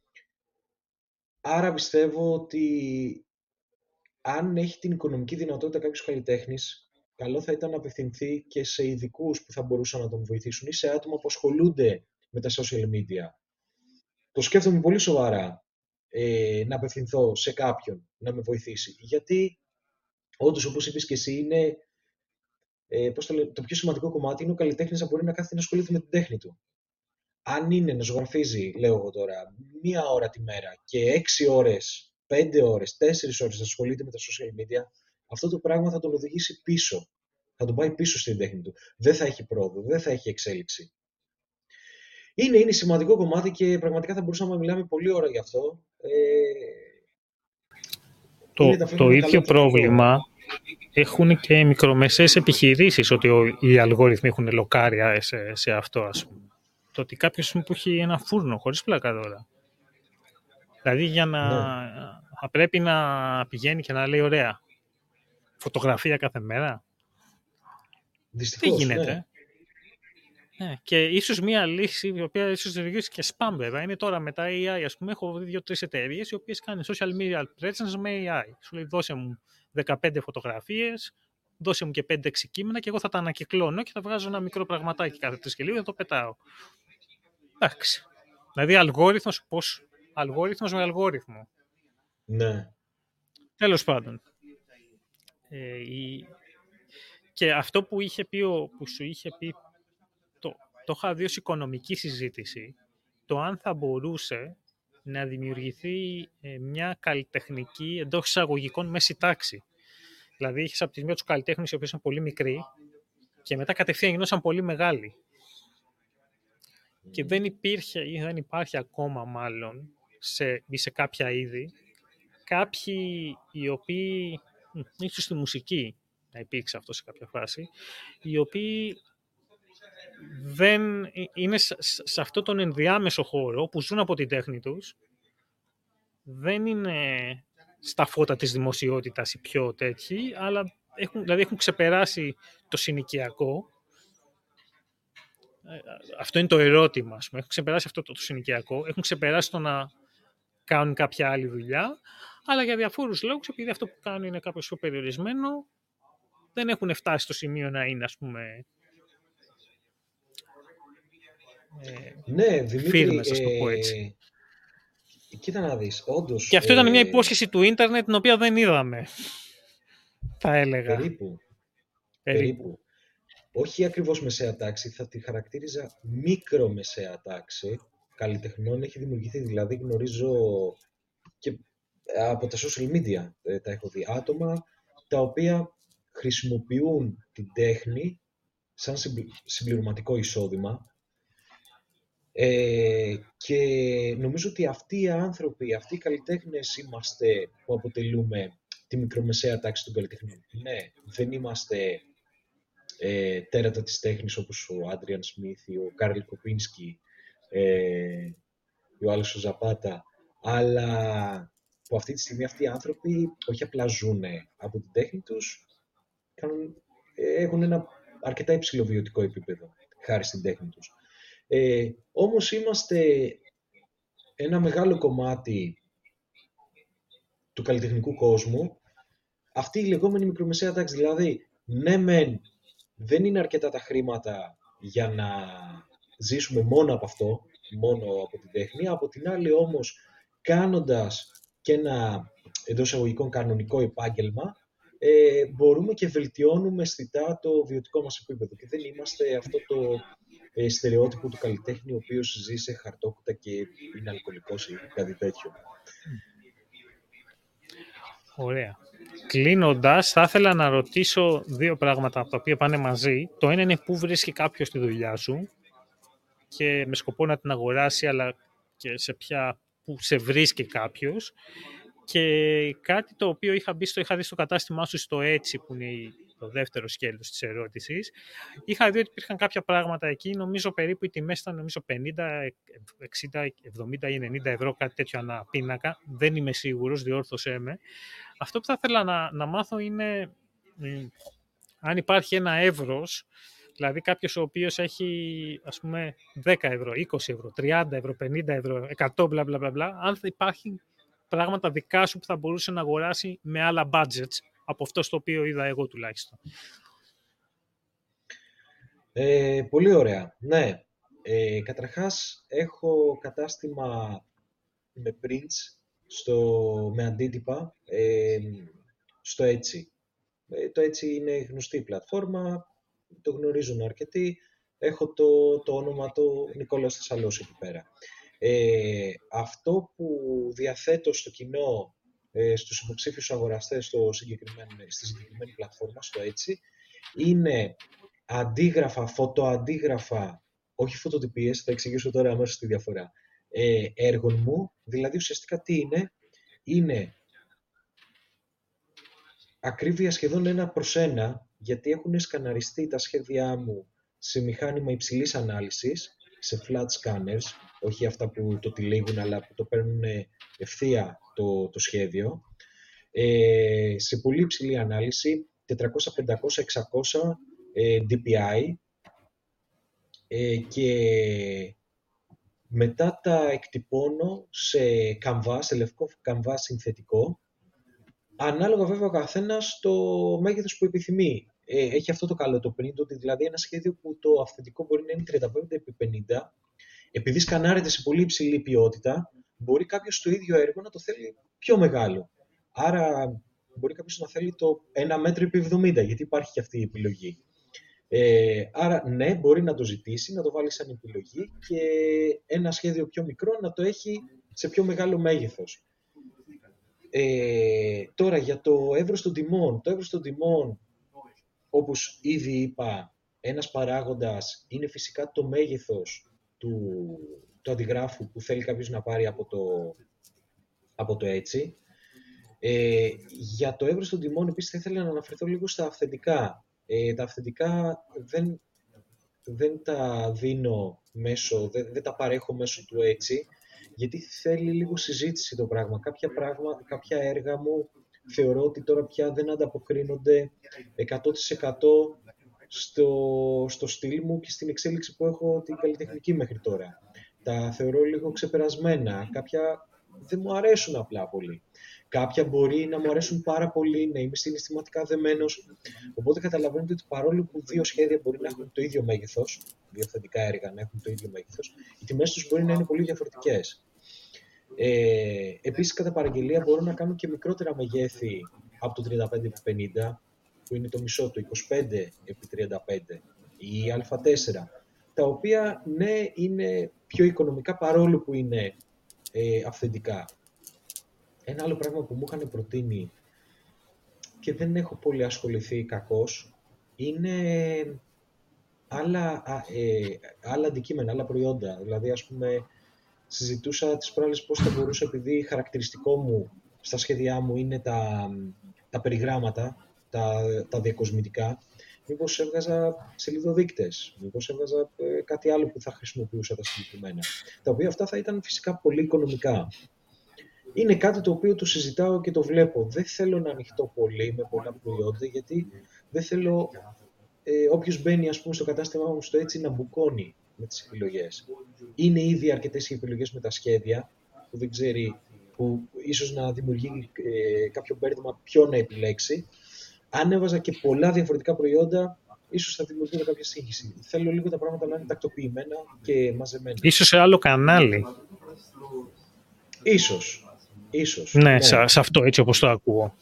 Άρα πιστεύω ότι αν έχει την οικονομική δυνατότητα κάποιος καλλιτέχνης, καλό θα ήταν να απευθυνθεί και σε ειδικούς που θα μπορούσαν να τον βοηθήσουν ή σε άτομα που ασχολούνται με τα social media. Το σκέφτομαι πολύ σοβαρά ε, να απευθυνθώ σε κάποιον να με βοηθήσει. Γιατί, όντως, όπως είπες και εσύ, είναι, ε, πώς το, λέω, το πιο σημαντικό κομμάτι είναι ο καλλιτέχνης να μπορεί να κάθεται να ασχολείται με την τέχνη του. Αν είναι να ζωγραφίζει, λέω εγώ τώρα, μία ώρα τη μέρα και έξι ώρες, πέντε ώρες, τέσσερις ώρες να ασχολείται με τα social media, αυτό το πράγμα θα τον οδηγήσει πίσω. Θα τον πάει πίσω στην τέχνη του. Δεν θα έχει πρόοδο, δεν θα έχει εξέλιξη. Είναι, είναι σημαντικό κομμάτι και πραγματικά θα μπορούσαμε να μιλάμε πολλή ώρα γι' αυτό. Ε, το, το ίδιο πρόβλημα έχουν και οι μικρομεσαίες επιχειρήσεις, ότι οι αλγόριθμοι έχουν λοκάρια σε, σε αυτό, ας πούμε. Το ότι κάποιος που έχει ένα φούρνο, χωρίς πλάκα τώρα. Δηλαδή για να ναι. θα πρέπει να πηγαίνει και να λέει ωραία φωτογραφία κάθε μέρα. Δυστυχώς, τι γίνεται. Ναι. Ναι. Και ίσως μία λύση, η οποία ίσως δημιουργήσει και spam βέβαια, είναι τώρα με τα έι άι, ας πούμε, έχω δει δύο-τρεις εταιρείες οι οποίες κάνουν social media presence με έι άι. Σου λέει δώσε μου δεκαπέντε φωτογραφίες, δώσε μου και πέντε έξι κείμενα και εγώ θα τα ανακυκλώνω και θα βγάζω ένα μικρό πραγματάκι κάθε τρεις και λίγο και θα το πετάω. Εντάξει. Δηλαδή αλγόριθμος, πώς, αλγόριθμος με αλγόριθμο. Ναι. Τέλος πάντων. Ε, η... Και αυτό που, είχε πει ο, που σου είχε πει, το, το είχα δει ως οικονομική συζήτηση, το αν θα μπορούσε να δημιουργηθεί ε, μια καλλιτεχνική εντός εισαγωγικών μέση τάξη. Δηλαδή είχες από τη μία τους καλλιτέχνες οι οποίοι ήταν πολύ μικροί και μετά κατευθείαν γινόταν πολύ μεγάλοι. Και δεν υπήρχε ή δεν υπάρχει ακόμα μάλλον σε, σε κάποια είδη κάποιοι οι οποίοι, ίσως στη μουσική να υπήρξε αυτό σε κάποια φάση, οι οποίοι δεν είναι σε, σε αυτό τον ενδιάμεσο χώρο που ζουν από την τέχνη τους, δεν είναι στα φώτα της δημοσιότητας οι πιο τέτοιοι, αλλά έχουν, δηλαδή έχουν ξεπεράσει το συνοικιακό. Αυτό είναι το ερώτημα, ας πούμε. Έχουν ξεπεράσει αυτό το, το συνοικιακό, έχουν ξεπεράσει το να κάνουν κάποια άλλη δουλειά, αλλά για διαφόρους λόγους, επειδή αυτό που κάνουν είναι κάπως πιο περιορισμένο, δεν έχουν φτάσει στο σημείο να είναι, ας πούμε, ε, ναι, Δημήτρη, φίρμες, ας το πω έτσι. Ε, κοίτα να δεις, όντως... Και αυτό ε, ήταν μια υπόσχεση του ίντερνετ, την οποία δεν είδαμε, θα έλεγα. Περίπου. Περίπου. περίπου. Όχι ακριβώς μεσαία τάξη, θα τη χαρακτήριζα μικρομεσαία τάξη καλλιτεχνών. Έχει δημιουργηθεί, δηλαδή γνωρίζω και από τα social media ε, τα έχω δει άτομα τα οποία χρησιμοποιούν την τέχνη σαν συμπληρωματικό εισόδημα, ε, και νομίζω ότι αυτοί οι άνθρωποι, αυτοί οι καλλιτέχνες είμαστε που αποτελούμε τη μικρομεσαία τάξη των καλλιτεχνών. Ναι, δεν είμαστε ε, τέρατα της τέχνης όπως ο Άντριαν Σμιθ ή ο Κάρλ Κοπίνσκι ε, ή ο άλλος ο Ζαπάτα, αλλά που αυτή τη στιγμή αυτοί οι άνθρωποι όχι απλά ζουν από την τέχνη τους, κάνουν, έχουν ένα αρκετά υψηλό βιωτικό επίπεδο χάρη στην τέχνη τους. Ε, όμως είμαστε ένα μεγάλο κομμάτι του καλλιτεχνικού κόσμου, αυτή η λεγόμενη μικρομεσαία τάξη. Δηλαδή, ναι μεν δεν είναι αρκετά τα χρήματα για να ζήσουμε μόνο από αυτό, μόνο από την τέχνη, από την άλλη όμως κάνοντας και ένα εντός εισαγωγικών κανονικό επάγγελμα, ε, μπορούμε και βελτιώνουμε αισθητά το βιωτικό μας επίπεδο και δεν είμαστε αυτό το ε, στερεότυπο του καλλιτέχνη ο οποίος ζει σε χαρτόκουτα και είναι αλκοολικός ή κάτι τέτοιο. Ωραία. Κλείνοντας, θα ήθελα να ρωτήσω δύο πράγματα από τα οποία πάνε μαζί. Το ένα είναι πού βρίσκει κάποιος τη δουλειά σου και με σκοπό να την αγοράσει, αλλά και σε ποια, που σε βρίσκει κάποιος. Και κάτι το οποίο είχα, μπει στο, είχα δει στο κατάστημά σου στο Έτσι, που είναι το δεύτερο σκέλος της ερώτησης. Είχα δει ότι υπήρχαν κάποια πράγματα εκεί, νομίζω περίπου οι τιμές ήταν νομίζω πενήντα, εξήντα, εβδομήντα ή ενενήντα ευρώ, κάτι τέτοιο ανά πίνακα. Δεν είμαι σίγουρος, διόρθωσέ με. Αυτό που θα ήθελα να, να μάθω είναι μ, αν υπάρχει ένα εύρος, δηλαδή κάποιος ο οποίος έχει ας πούμε δέκα ευρώ, είκοσι ευρώ, τριάντα ευρώ, πενήντα ευρώ, εκατό μπλα μπλα μπλα, μπλα, αν θα υπάρχει πράγματα δικά σου που θα μπορούσε να αγοράσει με άλλα budgets από αυτό στο οποίο είδα εγώ τουλάχιστον. Ε, πολύ ωραία. Ναι. Ε, καταρχάς, έχω κατάστημα με prints, στο, με αντίτυπα, ε, στο Έτσι. Ε, το Έτσι είναι γνωστή πλατφόρμα, το γνωρίζουν αρκετοί. Έχω το, το όνομα του Νικόλαος Θεσσαλός εκεί πέρα. Ε, αυτό που διαθέτω στο κοινό, ε, στους υποψήφιους αγοραστές στο στη συγκεκριμένη πλατφόρμα, στο Έτσι, είναι αντίγραφα, φωτοαντίγραφα, όχι φωτοτυπίες, θα εξηγήσω τώρα αμέσως τη διαφορά, ε, έργων μου. Δηλαδή ουσιαστικά τι είναι, είναι ακρίβεια σχεδόν ένα προς ένα, γιατί έχουν σκαναριστεί τα σχέδιά μου σε μηχάνημα υψηλής ανάλυσης, σε flat scanners, όχι αυτά που το τυλίγουν, αλλά που το παίρνουν ευθεία το, το σχέδιο, ε, σε πολύ υψηλή ανάλυση, τετρακόσια, πεντακόσια, εξακόσια ε, ντι πι άι, ε, και μετά τα εκτυπώνω σε καμβά, σε λευκό καμβά συνθετικό, ανάλογα βέβαια ο καθένας το μέγεθος που επιθυμεί. Ε, έχει αυτό το καλό το print, ότι δηλαδή ένα σχέδιο που το αυθεντικό μπορεί να είναι τριάντα πέντε επί πενήντα, επειδή σκανάρεται σε πολύ υψηλή ποιότητα, μπορεί κάποιος το ίδιο έργο να το θέλει πιο μεγάλο. Άρα μπορεί κάποιος να θέλει το ένα μέτρο επί εβδομήντα, γιατί υπάρχει και αυτή η επιλογή. Ε, άρα ναι, μπορεί να το ζητήσει, να το βάλει σαν επιλογή και ένα σχέδιο πιο μικρό να το έχει σε πιο μεγάλο μέγεθος. Ε, τώρα για το εύρος των τιμών. Το εύρος των τιμών, όπως ήδη είπα, ένας παράγοντας είναι φυσικά το μέγεθος του, του αντιγράφου που θέλει κάποιος να πάρει από το, από το Έτσι. Ε, για το εύρος των τιμών επίσης θα ήθελα να αναφερθώ λίγο στα αυθεντικά. Ε, τα αυθεντικά δεν, δεν τα δίνω μέσω, δεν, δεν τα παρέχω μέσω του Έτσι, γιατί θέλει λίγο συζήτηση το πράγμα. Κάποια, πράγμα, κάποια έργα μου θεωρώ ότι τώρα πια δεν ανταποκρίνονται εκατό τοις εκατό στο, στο στυλ μου και στην εξέλιξη που έχω την καλλιτεχνική μέχρι τώρα. Τα θεωρώ λίγο ξεπερασμένα. Κάποια δεν μου αρέσουν απλά πολύ. Κάποια μπορεί να μου αρέσουν πάρα πολύ, να είμαι συναισθηματικά δεμένος. Οπότε καταλαβαίνετε ότι παρόλο που δύο σχέδια μπορεί να έχουν το ίδιο μέγεθος, δύο αυθεντικά έργα να έχουν το ίδιο μέγεθος, οι τιμές τους μπορεί να είναι πολύ διαφορετικές. Ε, επίσης, κατά παραγγελία μπορώ να κάνω και μικρότερα μεγέθη από το τριάντα πέντε επί πενήντα, που είναι το μισό, το είκοσι πέντε επί τριάντα πέντε ή α τέσσερα, τα οποία ναι είναι πιο οικονομικά παρόλο που είναι ε, αυθεντικά. Ένα άλλο πράγμα που μου είχαν προτείνει και δεν έχω πολύ ασχοληθεί κακώς είναι άλλα, ε, άλλα αντικείμενα, άλλα προϊόντα. Δηλαδή, ας πούμε, συζητούσα τις προάλλες πώς θα μπορούσα, επειδή χαρακτηριστικό μου στα σχέδιά μου είναι τα, τα περιγράμματα, τα, τα διακοσμητικά, μήπως έβγαζα σελιδοδείκτες, μήπως έβγαζα ε, κάτι άλλο που θα χρησιμοποιούσα τα συγκεκριμένα. Τα οποία αυτά θα ήταν φυσικά πολύ οικονομικά. Είναι κάτι το οποίο το συζητάω και το βλέπω. Δεν θέλω να ανοιχτώ πολύ με πολλά προϊόντα, γιατί δεν θέλω ε, όποιος μπαίνει ας πούμε, στο κατάστημά μου στο έτσι να μπουκώνει με τις επιλογές. Είναι ήδη αρκετές οι επιλογές με τα σχέδια, που δεν ξέρει, που ίσως να δημιουργεί ε, κάποιο μπέρδεμα ποιο να επιλέξει. Αν έβαζα και πολλά διαφορετικά προϊόντα, ίσως θα δημιουργούνται κάποια σύγχυση. Θέλω λίγο τα πράγματα να είναι τακτοποιημένα και μαζεμένα. Ίσως σε άλλο κανάλι. Ίσως. Ίσως. Ναι, ναι. Σε, σε αυτό έτσι όπως το ακούω.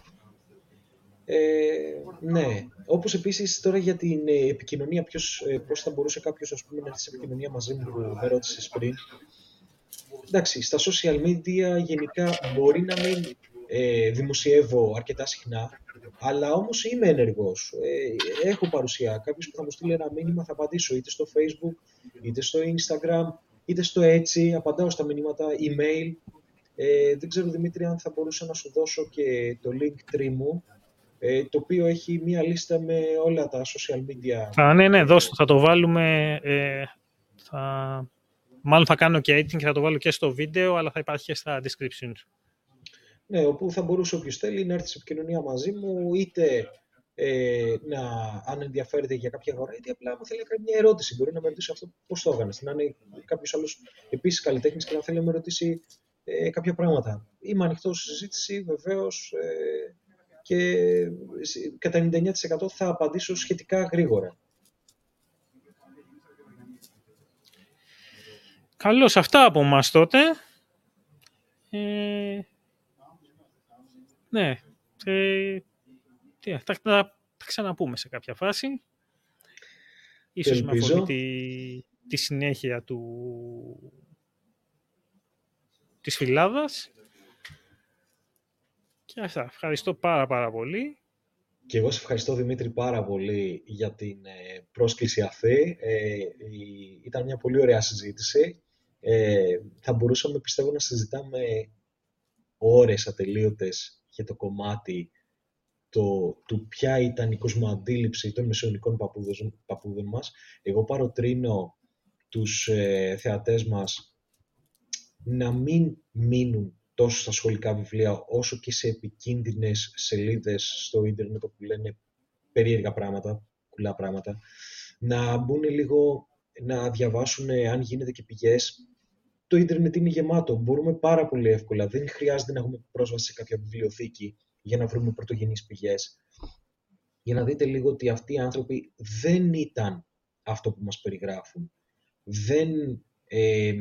Ε, ναι. Όπως επίσης τώρα για την ε, επικοινωνία, ποιος, ε, πώς θα μπορούσε κάποιος ας πούμε, να έρθει σε επικοινωνία μαζί μου που με ρώτησες πριν. Εντάξει, στα social media γενικά μπορεί να μην ε, δημοσιεύω αρκετά συχνά, αλλά όμως είμαι ενεργός. Ε, έχω παρουσία. Κάποιος που θα μου στείλει ένα μήνυμα θα απαντήσω είτε στο Facebook, είτε στο Instagram, είτε στο έτσι. Απαντάω στα μηνύματα, email. Ε, δεν ξέρω, Δημήτρη, αν θα μπορούσα να σου δώσω και το Linktree μου, ε, το οποίο έχει μία λίστα με όλα τα social media. Α, ναι, ναι, δώσ' το, θα το βάλουμε... Ε, θα... Μάλλον θα κάνω και editing και θα το βάλω και στο βίντεο, αλλά θα υπάρχει και στα descriptions. Ναι, όπου θα μπορούσε όποιος θέλει να έρθει σε επικοινωνία μαζί μου, είτε ε, να, αν ενδιαφέρεται για κάποια αγορά, είτε απλά μου θέλει να κάνει μια ερώτηση. Μπορεί να με ρωτήσει αυτό πώς το έκανες. Να είναι κάποιος άλλος επίσης καλλιτέχνης και να θέλει να με ρωτήσει ε, κάποια πράγματα. Είμαι ανοιχτός στη συζήτηση, βεβαίως, ε, και κατά ενενήντα εννέα τοις εκατό θα απαντήσω σχετικά γρήγορα. Καλώς, αυτά από μας τότε. Ε, ναι, ε, τι, θα, θα, θα ξαναπούμε σε κάποια φάση. Ίσως με αφορμή τη, τη συνέχεια του, της φυλάδας. Και αυτά. Ευχαριστώ πάρα πάρα πολύ. Και εγώ σε ευχαριστώ, Δημήτρη, πάρα πολύ για την ε, πρόσκληση αυτή. Ε, η, ήταν μια πολύ ωραία συζήτηση. Ε, θα μπορούσαμε, πιστεύω, να συζητάμε ώρες ατελείωτες για το κομμάτι το, του ποια ήταν η κοσμοαντίληψη των μεσαιωνικών παππούδων, παππούδων μας. Εγώ παροτρύνω τους ε, θεατές μας να μην μείνουν τόσο στα σχολικά βιβλία, όσο και σε επικίνδυνες σελίδες στο ίντερνετ που λένε περίεργα πράγματα, κουλά πράγματα. Να μπουν λίγο, να διαβάσουν, αν γίνεται, και πηγές. Το ίντερνετ είναι γεμάτο. Μπορούμε πάρα πολύ εύκολα. Δεν χρειάζεται να έχουμε πρόσβαση σε κάποια βιβλιοθήκη για να βρούμε πρωτογενείς πηγές. Για να δείτε λίγο ότι αυτοί οι άνθρωποι δεν ήταν αυτό που μας περιγράφουν. Δεν, ε,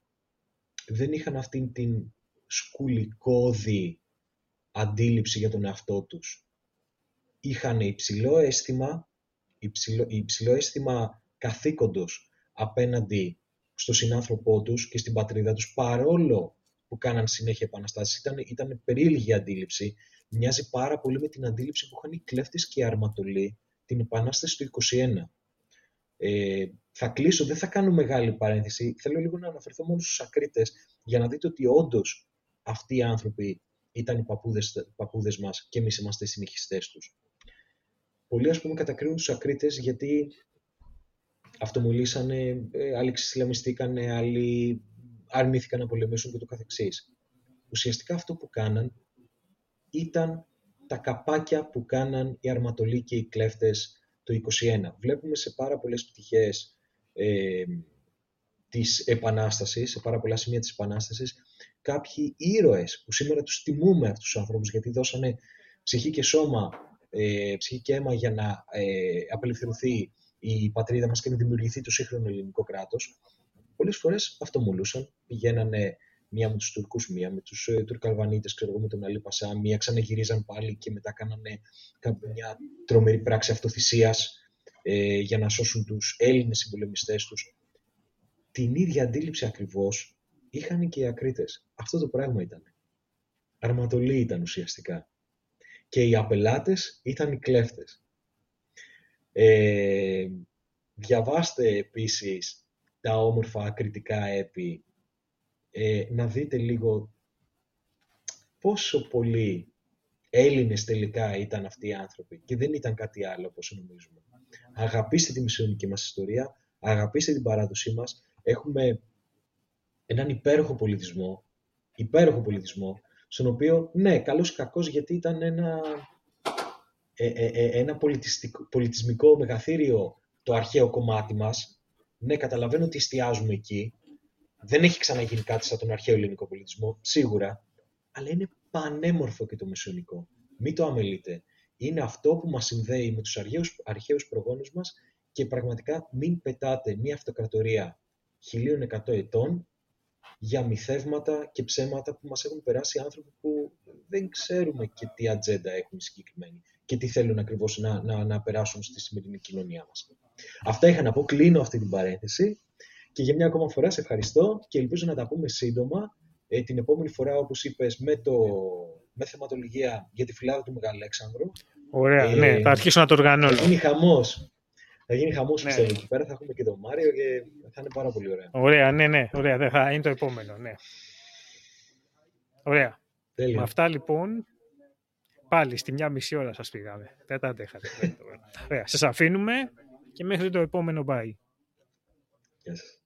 δεν είχαν αυτήν την σκουλικώδη αντίληψη για τον εαυτό τους. Είχαν υψηλό αίσθημα, υψηλό, υψηλό αίσθημα καθήκοντος απέναντι στο συνάνθρωπό τους και στην πατρίδα τους, παρόλο που κάναν συνέχεια επαναστάσεις. Ήταν, ήταν περίεργη αντίληψη. Μοιάζει πάρα πολύ με την αντίληψη που είχαν οι κλέφτες και οι αρματολοί την επανάσταση του είκοσι ένα. Ε, θα κλείσω, δεν θα κάνω μεγάλη παρένθεση. Θέλω λίγο να αναφερθώ μόνο στους ακρίτες, για να δείτε ότι όντως αυτοί οι άνθρωποι ήταν οι παππούδες, παππούδες μας και εμείς είμαστε οι συνεχιστές τους. Πολλοί, ας πούμε, κατακρίνουν τους ακρίτες γιατί αυτομολύσανε, ε, άλλοι ξεσλαμιστήκανε, άλλοι αρνήθηκαν να πολεμήσουν και το καθεξής. Ουσιαστικά αυτό που κάναν ήταν τα καπάκια που κάναν οι αρματολοί και οι κλέφτες το είκοσι ένα. Βλέπουμε σε πάρα πολλές πτυχές ε, της Επανάστασης, σε πάρα πολλά σημεία της Επανάστασης, κάποιοι ήρωες που σήμερα τους τιμούμε αυτούς τους ανθρώπους, γιατί δώσανε ψυχή και σώμα, ε, ψυχή και αίμα για να ε, απελευθερωθεί η πατρίδα μας και να δημιουργηθεί το σύγχρονο ελληνικό κράτος. Πολλές φορές αυτομολούσαν, πηγαίνανε μία με τους Τούρκους, μία με τους ε, Τουρκαλβανίτες, ξέρω εγώ, με τον Αλή Πασά, μία ξαναγυρίζαν πάλι και μετά κάνανε μια τρομερή πράξη αυτοθυσίας ε, για να σώσουν τους Έλληνες συμπολεμιστές τους. Την ίδια αντίληψη ακριβώς είχαν και οι ακρίτες. Αυτό το πράγμα ήταν. Αρματολοί ήταν ουσιαστικά. Και οι απελάτες ήταν οι κλέφτες. Ε, διαβάστε επίσης τα όμορφα ακριτικά έπι, ε, να δείτε λίγο πόσο πολύ Έλληνες τελικά ήταν αυτοί οι άνθρωποι και δεν ήταν κάτι άλλο όπως νομίζουμε. Αγαπήστε τη μεσαιωνική μας ιστορία, αγαπήστε την παράδοσή μας. Έχουμε έναν υπέροχο πολιτισμό, υπέροχο πολιτισμό, στον οποίο, ναι, καλός ή κακός, γιατί ήταν ένα, ε, ε, ε, ένα πολιτισμικό μεγαθύριο το αρχαίο κομμάτι μας. Ναι, καταλαβαίνω ότι εστιάζουμε εκεί. Δεν έχει ξαναγίνει κάτι σαν τον αρχαίο ελληνικό πολιτισμό, σίγουρα, αλλά είναι πανέμορφο και το μεσαιωνικό. Μην το αμελείτε. Είναι αυτό που μας συνδέει με τους αρχαίους, αρχαίους προγόνους μας και πραγματικά μην πετάτε μια αυτοκρατορία χίλια εκατό ετών για μυθεύματα και ψέματα που μας έχουν περάσει άνθρωποι που δεν ξέρουμε και τι ατζέντα έχουν συγκεκριμένοι και τι θέλουν ακριβώς να, να, να περάσουν στη σημερινή κοινωνία μας. Αυτά είχα να πω, κλείνω αυτή την παρένθεση και για μια ακόμα φορά σε ευχαριστώ και ελπίζω να τα πούμε σύντομα ε, την επόμενη φορά, όπως είπες, με, το, με θεματολογία για τη φυλάδα του Μεγαλέξανδρου. Ωραία, ε, ναι, θα αρχίσω να το οργανώνω. Θα γίνει χαμός. Θα γίνει χαμός, ναι. Πιστεύω, εκεί πέρα θα έχουμε και τον Μάριο και θα είναι πάρα πολύ ωραία. Ωραία, ναι, ναι, ωραία, θα είναι το επόμενο, ναι. Ωραία. Τέλεια. Με αυτά λοιπόν, πάλι στη μια μισή ώρα σας πήγαμε. Δεν τα αντέχατε. Ωραία, σας αφήνουμε και μέχρι το επόμενο bye. Γεια σας.